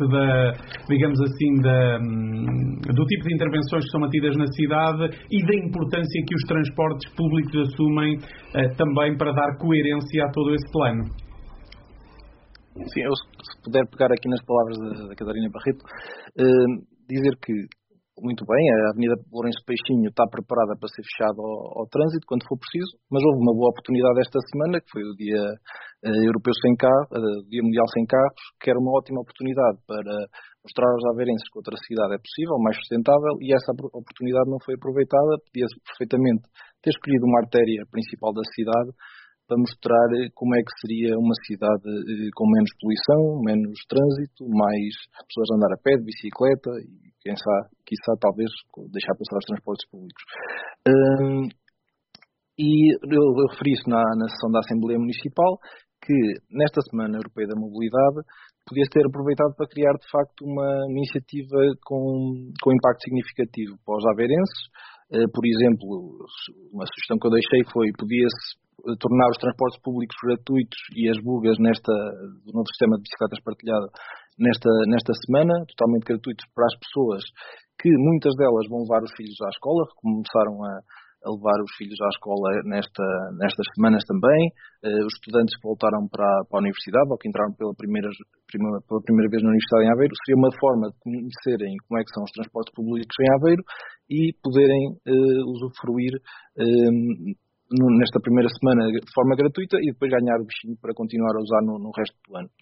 do tipo de intervenções que são mantidas na cidade e da importância que os transportes públicos assumem também para dar coerência a todo esse plano. Sim, eu se puder pegar aqui nas palavras da Catarina Barreto, dizer que muito bem, a Avenida Lourenço Peixinho está preparada para ser fechada ao trânsito quando for preciso, mas houve uma boa oportunidade esta semana, que foi o Dia Europeu Sem Carros, o Dia Mundial Sem Carros, que era uma ótima oportunidade para mostrar aos aveirenses que outra cidade é possível, mais sustentável, e essa oportunidade não foi aproveitada. Podia-se perfeitamente ter escolhido uma artéria principal da cidade para mostrar como é que seria uma cidade com menos poluição, menos trânsito, mais pessoas a andar a pé, de bicicleta e quiçá talvez deixar passar os transportes públicos. E eu referi isso na sessão da Assembleia Municipal, que nesta Semana Europeia da Mobilidade podia ter aproveitado para criar de facto uma iniciativa com impacto significativo para os aveirenses. Por exemplo, uma sugestão que eu deixei podia-se tornar os transportes públicos gratuitos e as bugas do novo sistema de bicicletas partilhada nesta semana, totalmente gratuitos para as pessoas que muitas delas vão levar os filhos à escola, começaram a levar os filhos à escola nestas semanas também, os estudantes que voltaram para a universidade ou que entraram pela primeira vez na Universidade em Aveiro, seria uma forma de conhecerem como é que são os transportes públicos em Aveiro e poderem usufruir nesta primeira semana de forma gratuita e depois ganhar o bichinho para continuar a usar no resto do ano.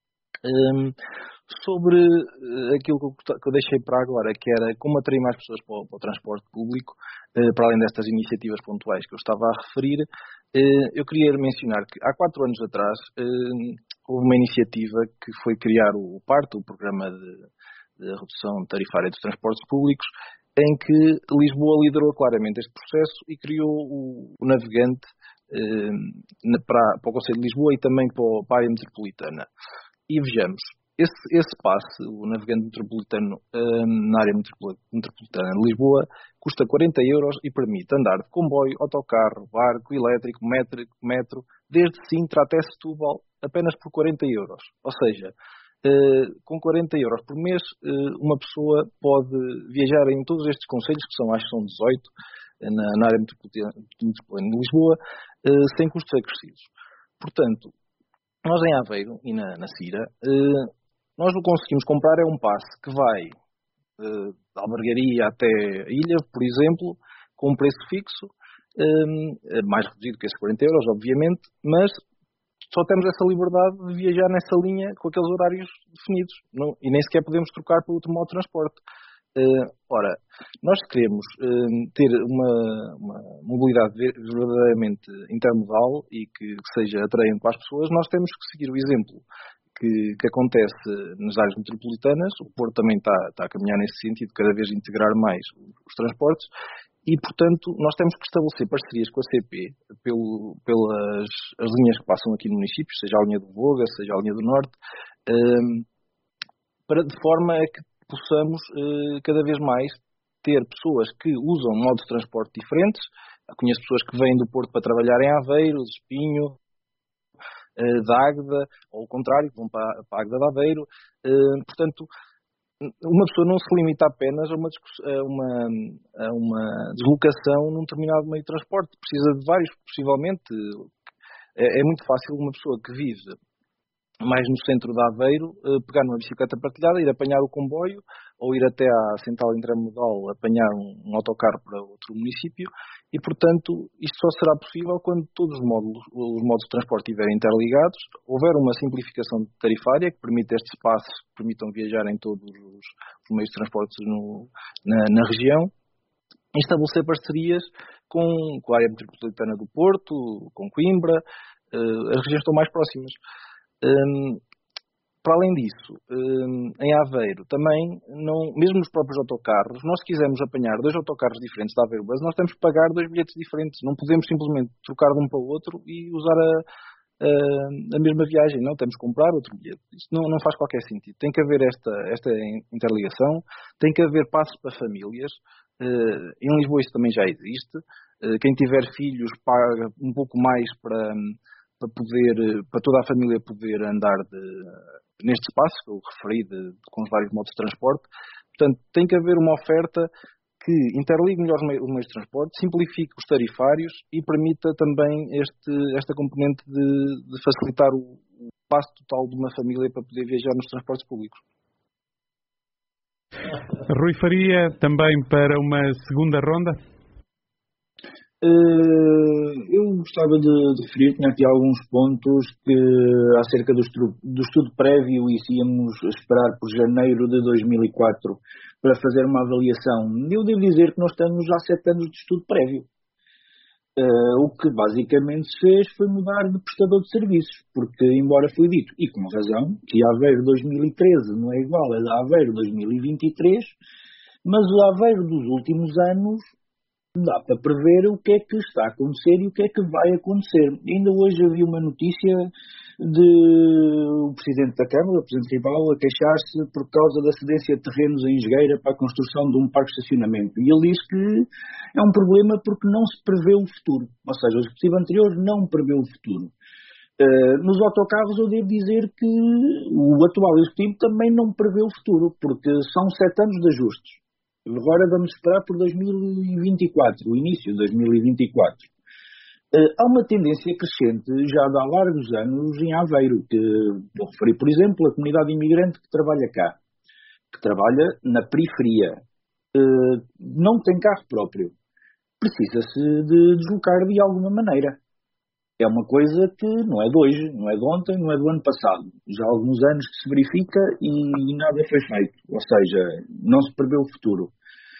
Sobre aquilo que eu deixei para agora, que era como atrair mais pessoas para o transporte público, para além destas iniciativas pontuais que eu estava a referir, eu queria mencionar que há 4 anos atrás houve uma iniciativa que foi criar o PART, o Programa de Redução Tarifária dos Transportes Públicos, em que Lisboa liderou claramente este processo e criou o navegante para o Concelho de Lisboa e também para a área metropolitana. E vejamos, esse passe, o navegante metropolitano na área metropolitana de Lisboa, custa 40 € e permite andar de comboio, autocarro, barco, elétrico, metro, desde Sintra até Setúbal, apenas por 40 €. Ou seja, com 40 € por mês, uma pessoa pode viajar em todos estes concelhos, acho que são 18, na área metropolitana de Lisboa, sem custos acrescidos. Portanto, nós em Aveiro e na Cira, nós o conseguimos comprar é um passe que vai da Albergaria até a Ilha, por exemplo, com um preço fixo, mais reduzido que esses 40 €, obviamente, mas só temos essa liberdade de viajar nessa linha com aqueles horários definidos, não, e nem sequer podemos trocar para outro modo de transporte. Ora, nós queremos ter uma mobilidade verdadeiramente intermodal e que seja atraente para as pessoas, nós temos que seguir o exemplo que acontece nas áreas metropolitanas. O Porto também está a caminhar nesse sentido, cada vez integrar mais os transportes, e, portanto, nós temos que estabelecer parcerias com a CP pelas as linhas que passam aqui no município, seja a linha do Voga, seja a linha do Norte, de forma a que possamos cada vez mais ter pessoas que usam modos de transporte diferentes. Eu conheço pessoas que vêm do Porto para trabalhar em Aveiro, de Espinho, de Águeda, ou o contrário, que vão para a Águeda de Aveiro. Portanto, uma pessoa não se limita apenas a uma deslocação num determinado meio de transporte. Precisa de vários, possivelmente. É muito fácil uma pessoa que vive mais no centro de Aveiro, pegar numa bicicleta partilhada, ir apanhar o comboio, ou ir até à central intermodal, apanhar um autocarro para outro município, e, portanto, isto só será possível quando todos os modos de transporte estiverem interligados, houver uma simplificação tarifária que permita estes passos, que permitam viajar em todos os meios de transporte na região, e estabelecer parcerias com a área metropolitana do Porto, com Coimbra, as regiões estão mais próximas. Para além disso, em Aveiro também, mesmo nos próprios autocarros, nós se quisermos apanhar 2 autocarros diferentes da Aveiro Bus, nós temos que pagar 2 bilhetes diferentes. Não podemos simplesmente trocar de um para o outro e usar a mesma viagem. Não, temos que comprar outro bilhete. Isto não faz qualquer sentido. Tem que haver esta interligação, tem que haver passos para famílias. Em Lisboa isso também já existe. Quem tiver filhos paga um pouco mais para toda a família poder andar neste espaço que eu referi, com os vários modos de transporte. Portanto, tem que haver uma oferta que interligue melhor os meios de transporte, simplifique os tarifários e permita também esta componente de facilitar o passo total de uma família para poder viajar nos transportes públicos. Rui Faria, também para uma segunda ronda? Eu gostava de referir, tinha aqui alguns pontos acerca do estudo prévio, e se íamos esperar por janeiro de 2004 para fazer uma avaliação. Eu devo dizer que nós estamos há 7 anos de estudo prévio. O que basicamente se fez foi mudar de prestador de serviços, porque, embora foi dito, e com razão, que a Aveiro 2013 não é igual a da Aveiro 2023, mas o Aveiro dos últimos anos dá para prever o que é que está a acontecer e o que é que vai acontecer. Ainda hoje havia uma notícia do Presidente da Câmara, o Presidente Rival, a queixar-se por causa da cedência de terrenos em Esgueira para a construção de um parque de estacionamento. E ele diz que é um problema porque não se prevê o futuro. Ou seja, o executivo anterior não prevê o futuro. Nos autocarros eu devo dizer que o atual executivo também não prevê o futuro, porque são 7 anos de ajustes. Agora vamos esperar por 2024, o início de 2024. Há uma tendência crescente já há largos anos em Aveiro, que vou referir, por exemplo, a comunidade imigrante que trabalha cá, que trabalha na periferia, não tem carro próprio, precisa-se de deslocar de alguma maneira. É uma coisa que não é de hoje, não é de ontem, não é do ano passado. Já há alguns anos que se verifica e nada foi feito. Ou seja, não se prevê o futuro.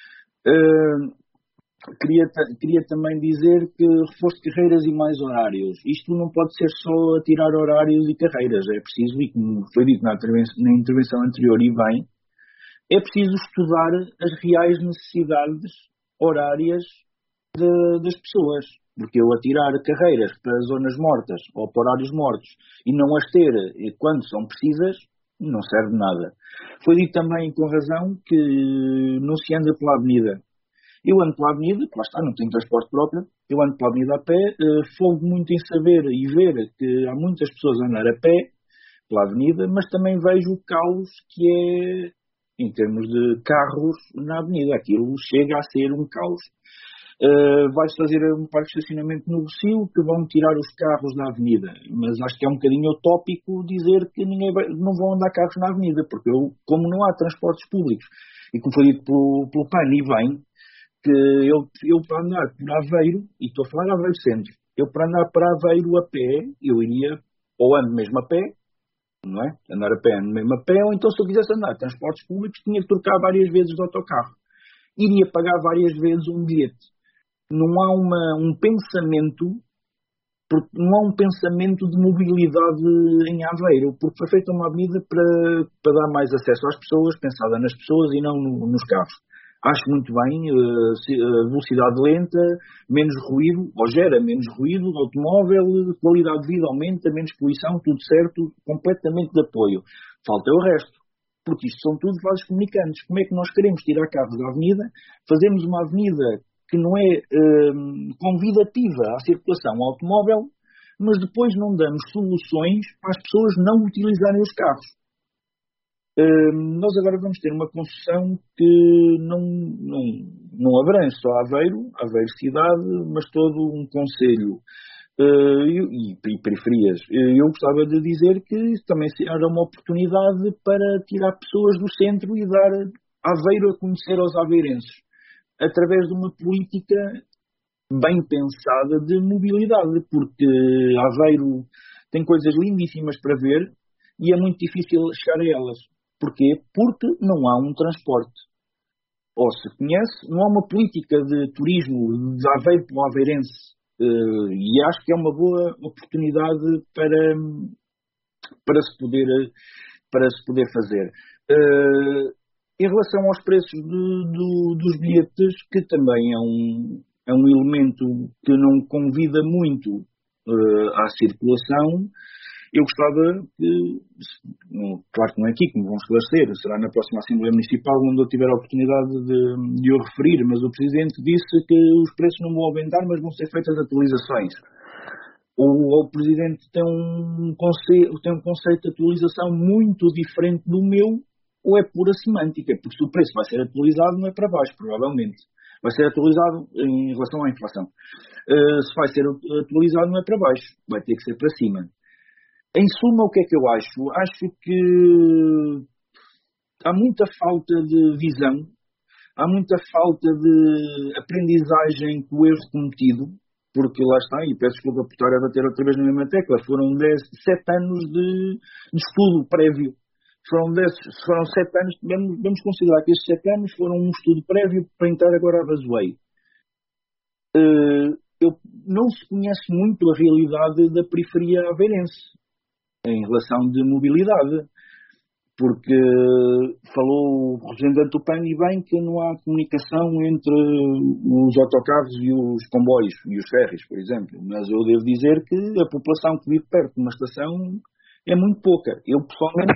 Queria também dizer que reforço de carreiras e mais horários. Isto não pode ser só a tirar horários e carreiras. É preciso, e como foi dito na intervenção anterior e bem, é preciso estudar as reais necessidades horárias das pessoas. Porque eu atirar carreiras para zonas mortas ou para horários mortos e não as ter quando são precisas, não serve nada. Foi dito também, com razão, que não se anda pela avenida. Eu ando pela avenida, lá está, não tenho transporte próprio, eu ando pela avenida a pé, folgo muito em saber e ver que há muitas pessoas a andar a pé pela avenida, mas também vejo o caos que é, em termos de carros na avenida. Aquilo chega a ser um caos. Vai-se fazer um parque de estacionamento no Rossio que vão tirar os carros da avenida, mas acho que é um bocadinho utópico dizer que não vão andar carros na avenida, porque como não há transportes públicos, e como foi dito pelo PAN e bem, que eu para andar por Aveiro, e estou a falar de Aveiro Centro, eu para andar para Aveiro a pé, eu iria ou ando mesmo a pé, não é? Andar a pé, ando mesmo a pé, ou então se eu quisesse andar de transportes públicos, tinha que trocar várias vezes de autocarro. Iria pagar várias vezes um bilhete. Não há um pensamento, porque não há um pensamento de mobilidade em Aveiro, porque foi feita uma avenida para dar mais acesso às pessoas, pensada nas pessoas e não nos carros. Acho muito bem, velocidade lenta, menos ruído, ou gera menos ruído do automóvel, qualidade de vida aumenta, menos poluição, tudo certo, completamente de apoio. Falta o resto, porque isto são tudo vasos comunicantes. Como é que nós queremos tirar carros da avenida, fazemos uma avenida que não é convidativa à circulação automóvel, mas depois não damos soluções para as pessoas não utilizarem os carros. Nós agora vamos ter uma construção que não abrange só Aveiro cidade, mas todo um concelho e periferias. Eu gostava de dizer que isso também era uma oportunidade para tirar pessoas do centro e dar Aveiro a conhecer aos aveirenses, através de uma política bem pensada de mobilidade, porque Aveiro tem coisas lindíssimas para ver e é muito difícil chegar a elas. Porquê? Porque não há um transporte. Ou se conhece, não há uma política de turismo de Aveiro para o aveirense. E acho que é uma boa oportunidade para se poder fazer. Em relação aos preços dos bilhetes, que também é um elemento que não convida muito à circulação, eu gostava que, claro que não é aqui que me vão esclarecer, será na próxima Assembleia Municipal onde eu tiver a oportunidade de o referir, mas o Presidente disse que os preços não vão aumentar, mas vão ser feitas atualizações. O Presidente tem um conceito de atualização muito diferente do meu, ou é pura semântica, porque se o preço vai ser atualizado não é para baixo, provavelmente. Vai ser atualizado em relação à inflação. Se vai ser atualizado não é para baixo, vai ter que ser para cima. Em suma, o que é que eu acho? Acho que há muita falta de visão, há muita falta de aprendizagem com o erro cometido, porque lá está, e peço desculpa por estar a bater outra vez na mesma tecla, foram 7 anos de estudo prévio. Foram 7 anos, vamos considerar que estes 7 anos foram um estudo prévio para entrar agora a Basoeiro. Não se conhece muito a realidade da periferia aveirense em relação de mobilidade, porque falou o representante do PAN e bem que não há comunicação entre os autocarros e os comboios e os ferries, por exemplo, mas eu devo dizer que a população que vive perto de uma estação é muito pouca. Eu pessoalmente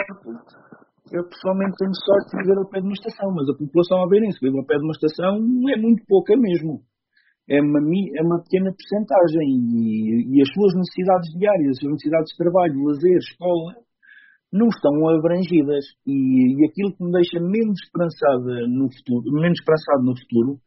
tenho sorte de viver ao pé de uma estação, mas a população aveirense que vive ao pé de uma estação é muito pouca mesmo. É uma pequena percentagem e as suas necessidades diárias, as suas necessidades de trabalho, lazer, escola, não estão abrangidas. E aquilo que me deixa menos esperançado no futuro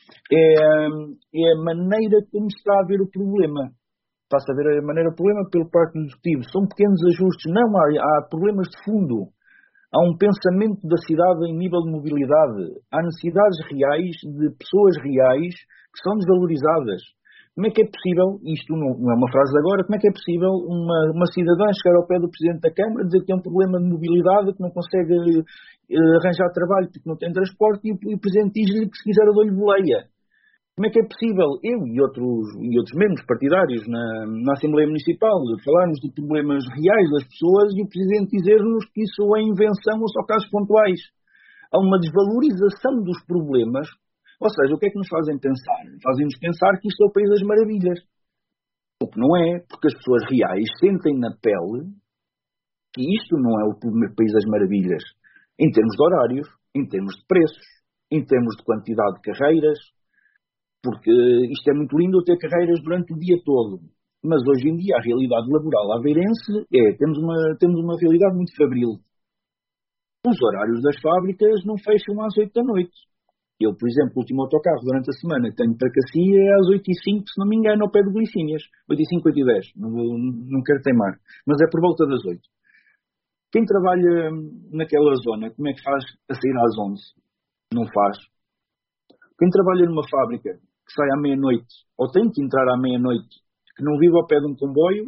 é a maneira como se está a ver o problema. Está-se a ver a maneira do problema pelo parte do Executivo. São pequenos ajustes. Não, há problemas de fundo. Há um pensamento da cidade em nível de mobilidade. Há necessidades reais de pessoas reais que são desvalorizadas. Como é que é possível, isto não é uma frase de agora, como é que é possível uma cidadã chegar ao pé do Presidente da Câmara dizer que tem um problema de mobilidade, que não consegue arranjar trabalho porque não tem transporte e o Presidente diz-lhe que se quiser eu dou-lhe boleia? Como é que é possível eu e outros membros partidários na Assembleia Municipal falarmos de problemas reais das pessoas e o Presidente dizer-nos que isso é invenção ou só casos pontuais? Há uma desvalorização dos problemas. Ou seja, o que é que nos fazem pensar? Fazem-nos pensar que isto é o País das Maravilhas. O que não é, porque as pessoas reais sentem na pele que isto não é o País das Maravilhas. Em termos de horários, em termos de preços, em termos de quantidade de carreiras, porque isto é muito lindo ter carreiras durante o dia todo. Mas hoje em dia a realidade laboral aveirense temos uma realidade muito fabril. Os horários das fábricas não fecham às 8 da noite. Eu, por exemplo, o último autocarro durante a semana que tenho para Cacia é às 8h05, se não me engano, ao pé de Glicínias. 8h05, 8h10. Não quero teimar. Mas é por volta das 8. Quem trabalha naquela zona, como é que faz a sair às 11? Não faz. Quem trabalha numa fábrica que sai à meia-noite, ou tem que entrar à meia-noite, que não vive ao pé de um comboio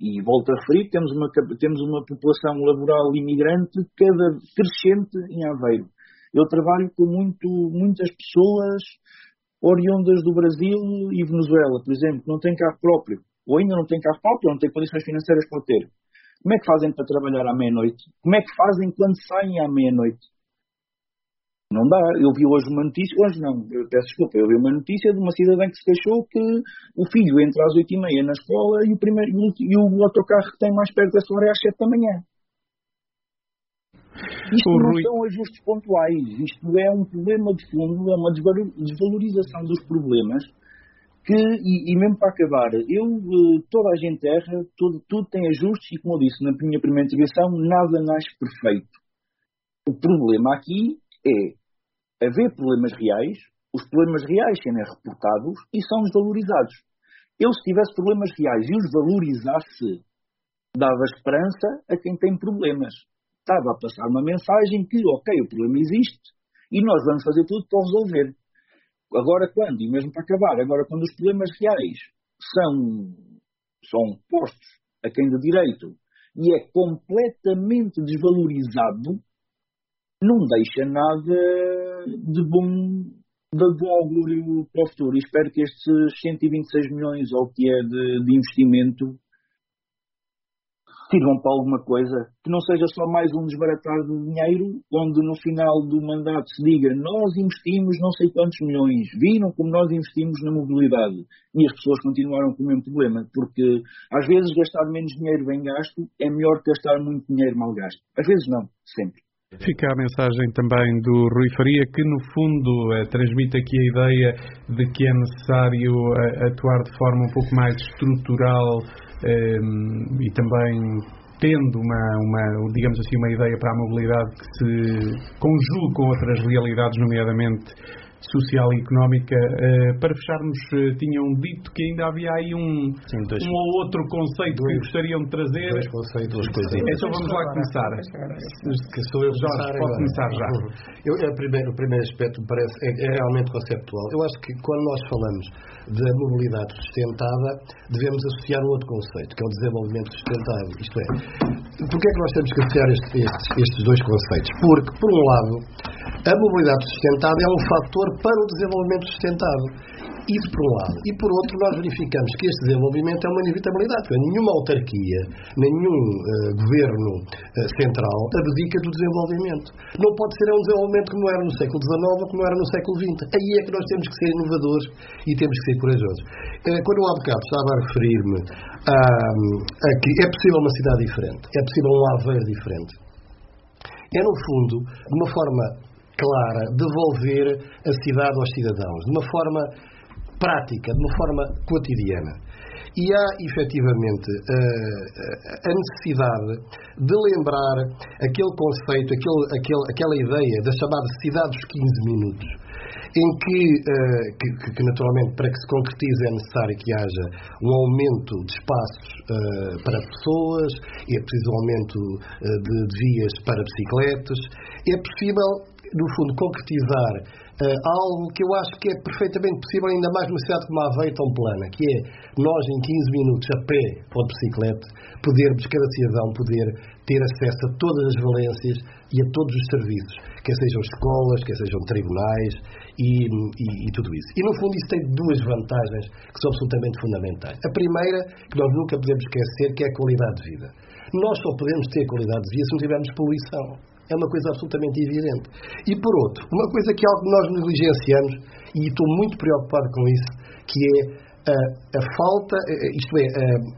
E volto a referir, temos uma população laboral imigrante cada crescente em Aveiro. Eu trabalho com muitas pessoas oriundas do Brasil e Venezuela, por exemplo, que não têm carro próprio, ou ainda não têm carro próprio, ou não têm condições financeiras para ter. Como é que fazem para trabalhar à meia-noite? Como é que fazem quando saem à meia-noite? Não dá. Eu vi hoje uma notícia, eu vi uma notícia de uma cidadã que se queixou que o filho entra às 8h30 na escola e o autocarro que tem mais perto da sua hora é às 7 da manhã. Isto não são ajustes pontuais. Isto é um problema de fundo, é uma desvalorização dos problemas e mesmo para acabar, toda a gente erra, tudo tem ajustes e, como eu disse na minha primeira intervenção, nada nasce perfeito. O problema aqui é haver problemas reais, os problemas reais serem reportados e são desvalorizados. Eu, se tivesse problemas reais e os valorizasse, dava esperança a quem tem problemas. Estava a passar uma mensagem que, ok, o problema existe e nós vamos fazer tudo para o resolver. Agora quando, e mesmo para acabar, quando os problemas reais são postos a quem de direito e é completamente desvalorizado, não deixa nada de bom augúrio para o futuro. E espero que estes 126 milhões ou o que é de investimento sirvam para alguma coisa, que não seja só mais um desbaratar de dinheiro, onde no final do mandato se diga nós investimos não sei quantos milhões, viram como nós investimos na mobilidade, e as pessoas continuaram com o mesmo problema, porque às vezes gastar menos dinheiro bem gasto é melhor que gastar muito dinheiro mal gasto. Às vezes não, sempre. Fica a mensagem também do Rui Faria, que no fundo transmite aqui a ideia de que é necessário atuar de forma um pouco mais estrutural e também tendo digamos assim, uma ideia para a mobilidade que se conjugue com outras realidades, nomeadamente social e económica. Para fecharmos, tinham dito que ainda havia aí um ou outro conceito que gostariam de trazer. Dois conceitos. Então vamos lá começar. Que sou eu Jorge, pode começar já. O primeiro aspecto me parece é realmente conceptual. Eu acho que quando nós falamos da mobilidade sustentada, devemos associar um outro conceito, que é o desenvolvimento sustentável. Isto é, porquê é que nós temos que associar estes dois conceitos? Porque, por um lado, a mobilidade sustentável é um fator para o desenvolvimento sustentável. Isso por um lado. E por outro, nós verificamos que este desenvolvimento é uma inevitabilidade. Nenhuma autarquia, nenhum governo central abdica do desenvolvimento. Não pode ser um desenvolvimento que não era no século XIX ou que não era no século XX. Aí é que nós temos que ser inovadores e temos que ser corajosos. Quando eu há bocado estava a referir-me a que é possível uma cidade diferente, é possível um Aveiro diferente. É, no fundo, de uma forma clara, devolver a cidade aos cidadãos, de uma forma prática, de uma forma cotidiana. E há, efetivamente, a necessidade de lembrar aquele conceito, aquela ideia da chamada cidade dos 15 minutos, em que naturalmente, para que se concretize é necessário que haja um aumento de espaços para pessoas, é preciso um aumento de vias para bicicletas, é possível, no fundo, concretizar algo que eu acho que é perfeitamente possível, ainda mais numa cidade como a Aveiro tão plana, que é nós em 15 minutos a pé ou de bicicleta podermos, cada cidadão poder ter acesso a todas as valências e a todos os serviços, quer sejam escolas, quer sejam tribunais e tudo isso. E no fundo isso tem duas vantagens que são absolutamente fundamentais. A primeira, que nós nunca podemos esquecer, que é a qualidade de vida. Nós só podemos ter qualidade de vida se não tivermos poluição. É uma coisa absolutamente evidente. E por outro, uma coisa que é algo que nós negligenciamos, e estou muito preocupado com isso, que é a falta, isto é,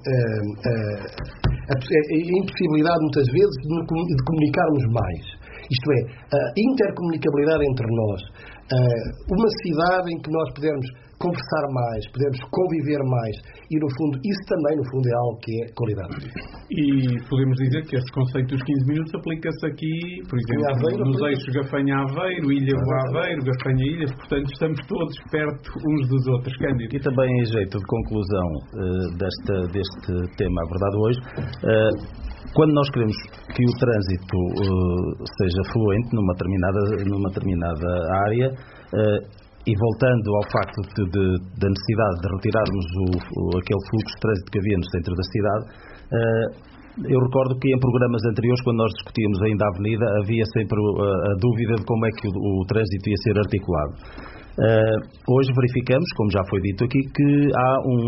a impossibilidade muitas vezes de comunicarmos mais. Isto é, a intercomunicabilidade entre nós. Uma cidade em que nós pudermos conversar mais, podemos conviver mais e, no fundo, isso também, no fundo, é algo que é qualidade de vida. E podemos dizer que este conceito dos 15 minutos aplica-se aqui, por exemplo, Aveiro, nos eixos Gafanha-Aveiro, Ilha-Aveiro, Gafanha-Ilhas, portanto, estamos todos perto uns dos outros. Cândido. E também, em jeito de conclusão deste tema abordado hoje, quando nós queremos que o trânsito seja fluente numa determinada área, e voltando ao facto da necessidade de retirarmos aquele fluxo de trânsito que havia no centro da cidade, Eu recordo que em programas anteriores, quando nós discutíamos ainda a Avenida, havia sempre a dúvida de como é que o trânsito ia ser articulado. Hoje verificamos, como já foi dito aqui, que há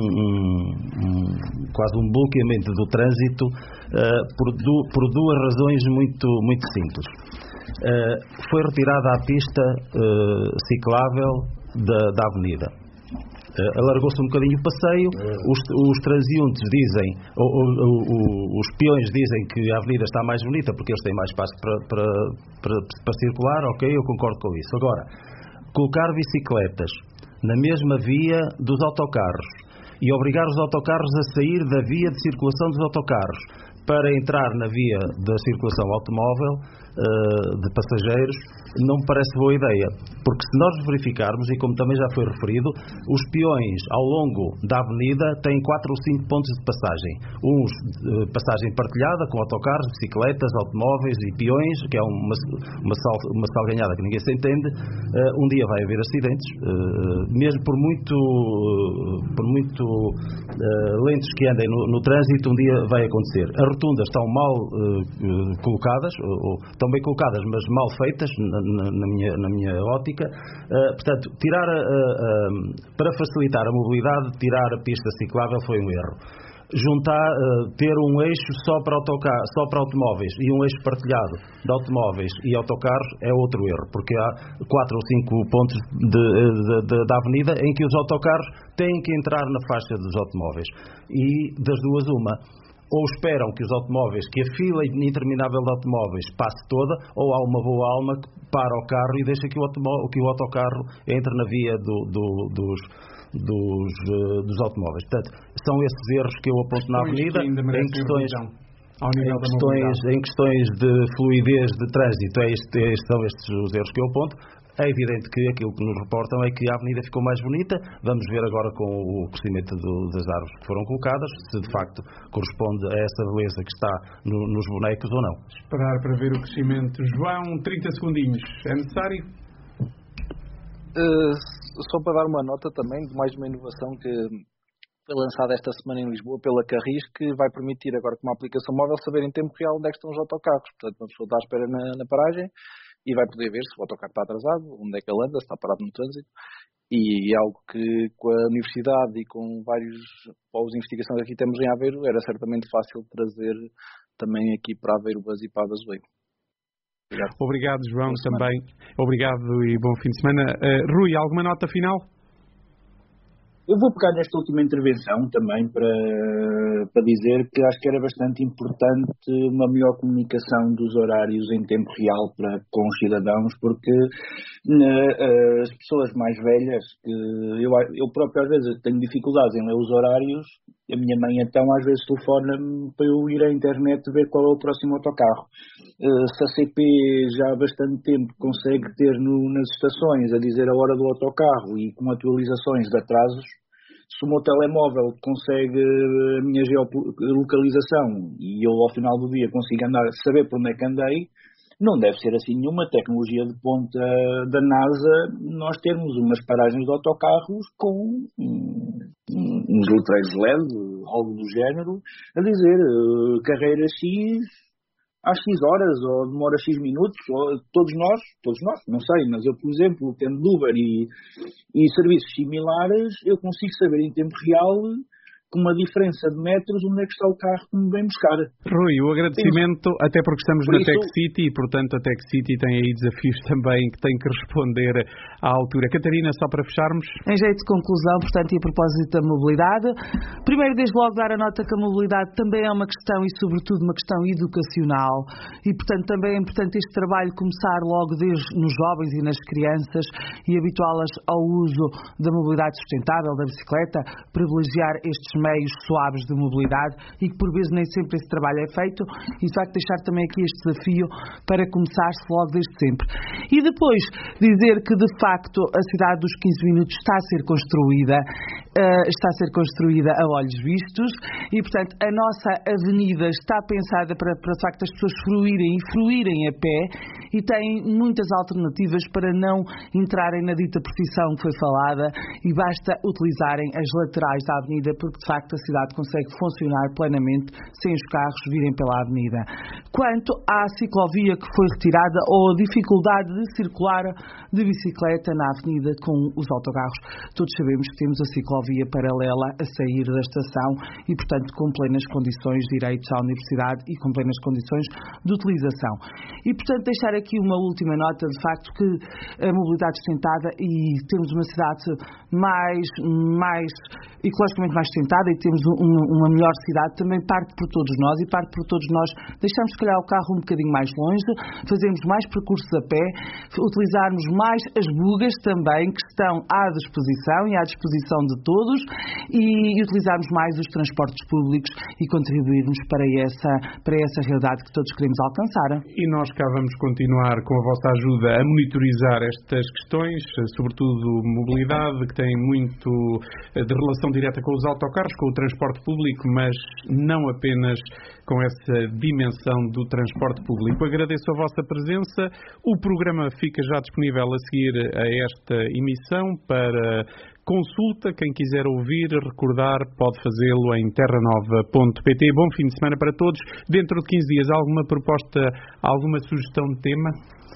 quase um bloqueamento do trânsito por duas razões muito, muito simples. Foi retirada a pista ciclável da Avenida. Alargou-se um bocadinho o passeio. Os transeuntes dizem, os peões dizem que a avenida está mais bonita porque eles têm mais espaço para circular. Ok, eu concordo com isso. Agora, colocar bicicletas na mesma via dos autocarros e obrigar os autocarros a sair da via de circulação dos autocarros para entrar na via da circulação automóvel de passageiros não me parece boa ideia, porque se nós verificarmos, e como também já foi referido, os peões ao longo da avenida têm 4 ou 5 pontos de passagem, uns passagem partilhada com autocarros, bicicletas, automóveis e peões, que é uma salganhada que ninguém se entende. Um dia vai haver acidentes, mesmo por muito lentos que andem no trânsito, um dia vai acontecer. As rotundas estão mal colocadas, ou estão bem colocadas, mas mal feitas na minha ótica. Portanto, para facilitar a mobilidade, tirar a pista ciclável foi um erro. Ter um eixo só para automóveis e um eixo partilhado de automóveis e autocarros é outro erro, porque há 4 ou 5 pontos da avenida em que os autocarros têm que entrar na faixa dos automóveis, e das duas uma: ou esperam que os automóveis, que a fila interminável de automóveis passe toda, ou há uma boa alma que para o carro e deixa que o autocarro entre na via dos automóveis. Portanto, são esses erros que eu aponto na avenida em questões de fluidez de trânsito. São estes os erros que eu aponto. É evidente que aquilo que nos reportam é que a avenida ficou mais bonita. Vamos ver agora com o crescimento das árvores que foram colocadas, se de facto corresponde a essa beleza que está nos bonecos ou não. Esperar para ver o crescimento. João, 30 segundinhos. É necessário? Só para dar uma nota também de mais uma inovação que foi lançada esta semana em Lisboa pela Carris, que vai permitir agora com uma aplicação móvel saber em tempo real onde é que estão os autocarros. Portanto, uma pessoa está à espera na paragem e vai poder ver se o autocarro está atrasado, onde é que ele anda, se está parado no trânsito. E é algo que com a universidade e com vários polos de investigação que aqui temos em Aveiro, era certamente fácil trazer também aqui para Aveiro Bus e para a Azueiro. Obrigado, João, também. Obrigado e bom fim de semana. Rui, alguma nota final? Eu vou pegar nesta última intervenção também para dizer que acho que era bastante importante uma melhor comunicação dos horários em tempo real com os cidadãos, porque as pessoas mais velhas, que eu próprio às vezes tenho dificuldades em ler os horários, a minha mãe então às vezes telefona-me para eu ir à internet ver qual é o próximo autocarro. Se a CP já há bastante tempo consegue ter nas estações a dizer a hora do autocarro e com atualizações de atrasos, se o meu telemóvel consegue a minha geolocalização e eu ao final do dia consigo saber por onde é que andei, não deve ser assim nenhuma tecnologia de ponta da NASA nós termos umas paragens de autocarros com uns letreiros LED, algo do género, a dizer carreira X às X horas, ou demora X minutos, ou todos nós, não sei, mas eu, por exemplo, tendo Uber e serviços similares, eu consigo saber em tempo real, com uma diferença de metros, onde é que está o carro que me vem buscar. Rui, o agradecimento, até porque estamos na Tech City e, portanto, a Tech City tem aí desafios também que tem que responder à altura. Catarina, só para fecharmos. Em jeito de conclusão, portanto, e a propósito da mobilidade, primeiro, desde logo, dar a nota que a mobilidade também é uma questão e, sobretudo, uma questão educacional e, portanto, também é importante este trabalho começar logo desde nos jovens e nas crianças e habituá-las ao uso da mobilidade sustentável, da bicicleta, privilegiar estes meios suaves de mobilidade e que por vezes nem sempre esse trabalho é feito, e de facto deixar também aqui este desafio para começar-se logo desde sempre. E depois dizer que de facto a cidade dos 15 minutos está a ser construída a olhos vistos e portanto a nossa avenida está pensada para de facto as pessoas fruírem a pé e têm muitas alternativas para não entrarem na dita procissão que foi falada e basta utilizarem as laterais da avenida porque de facto a cidade consegue funcionar plenamente sem os carros virem pela avenida. Quanto à ciclovia que foi retirada ou a dificuldade de circular de bicicleta na avenida com os autocarros, todos sabemos que temos a ciclovia paralela a sair da estação e, portanto, com plenas condições de direitos à universidade e com plenas condições de utilização. E, portanto, deixar aqui uma última nota, de facto, que a mobilidade sustentada e temos uma cidade mais ecologicamente mais sustentada e temos uma melhor cidade também parte por todos nós e parte por todos nós deixamos, se calhar, o carro um bocadinho mais longe, fazermos mais percursos a pé, utilizarmos mais as bugas também, que estão à disposição e à disposição de todos, e utilizarmos mais os transportes públicos e contribuirmos para essa realidade que todos queremos alcançar. E nós cá vamos continuar com a vossa ajuda a monitorizar estas questões, sobretudo mobilidade, que tem muito de relação direta com os autocarros, com o transporte público, mas não apenas com essa dimensão do transporte público. Agradeço a vossa presença. O programa fica já disponível a seguir a esta emissão para consulta. Quem quiser ouvir, recordar, pode fazê-lo em terranova.pt. Bom fim de semana para todos. Dentro de 15 dias, alguma proposta, alguma sugestão de tema?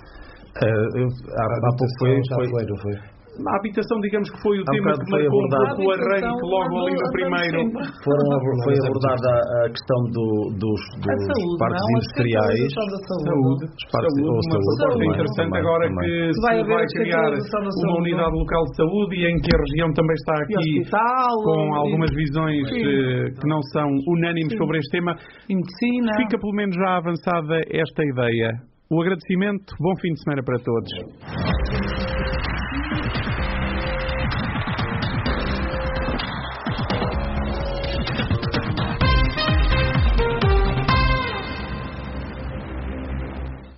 Há pouco foi. A habitação, digamos que foi o tema que marcou um pouco o arranque logo ali no primeiro. Foi abordada a questão dos parques industriais. Saúde. É interessante agora que se vai criar uma unidade local de saúde e em que a região também está aqui com algumas visões que não são unânimes sobre este tema. Fica pelo menos já avançada esta ideia. O agradecimento, bom fim de semana para todos.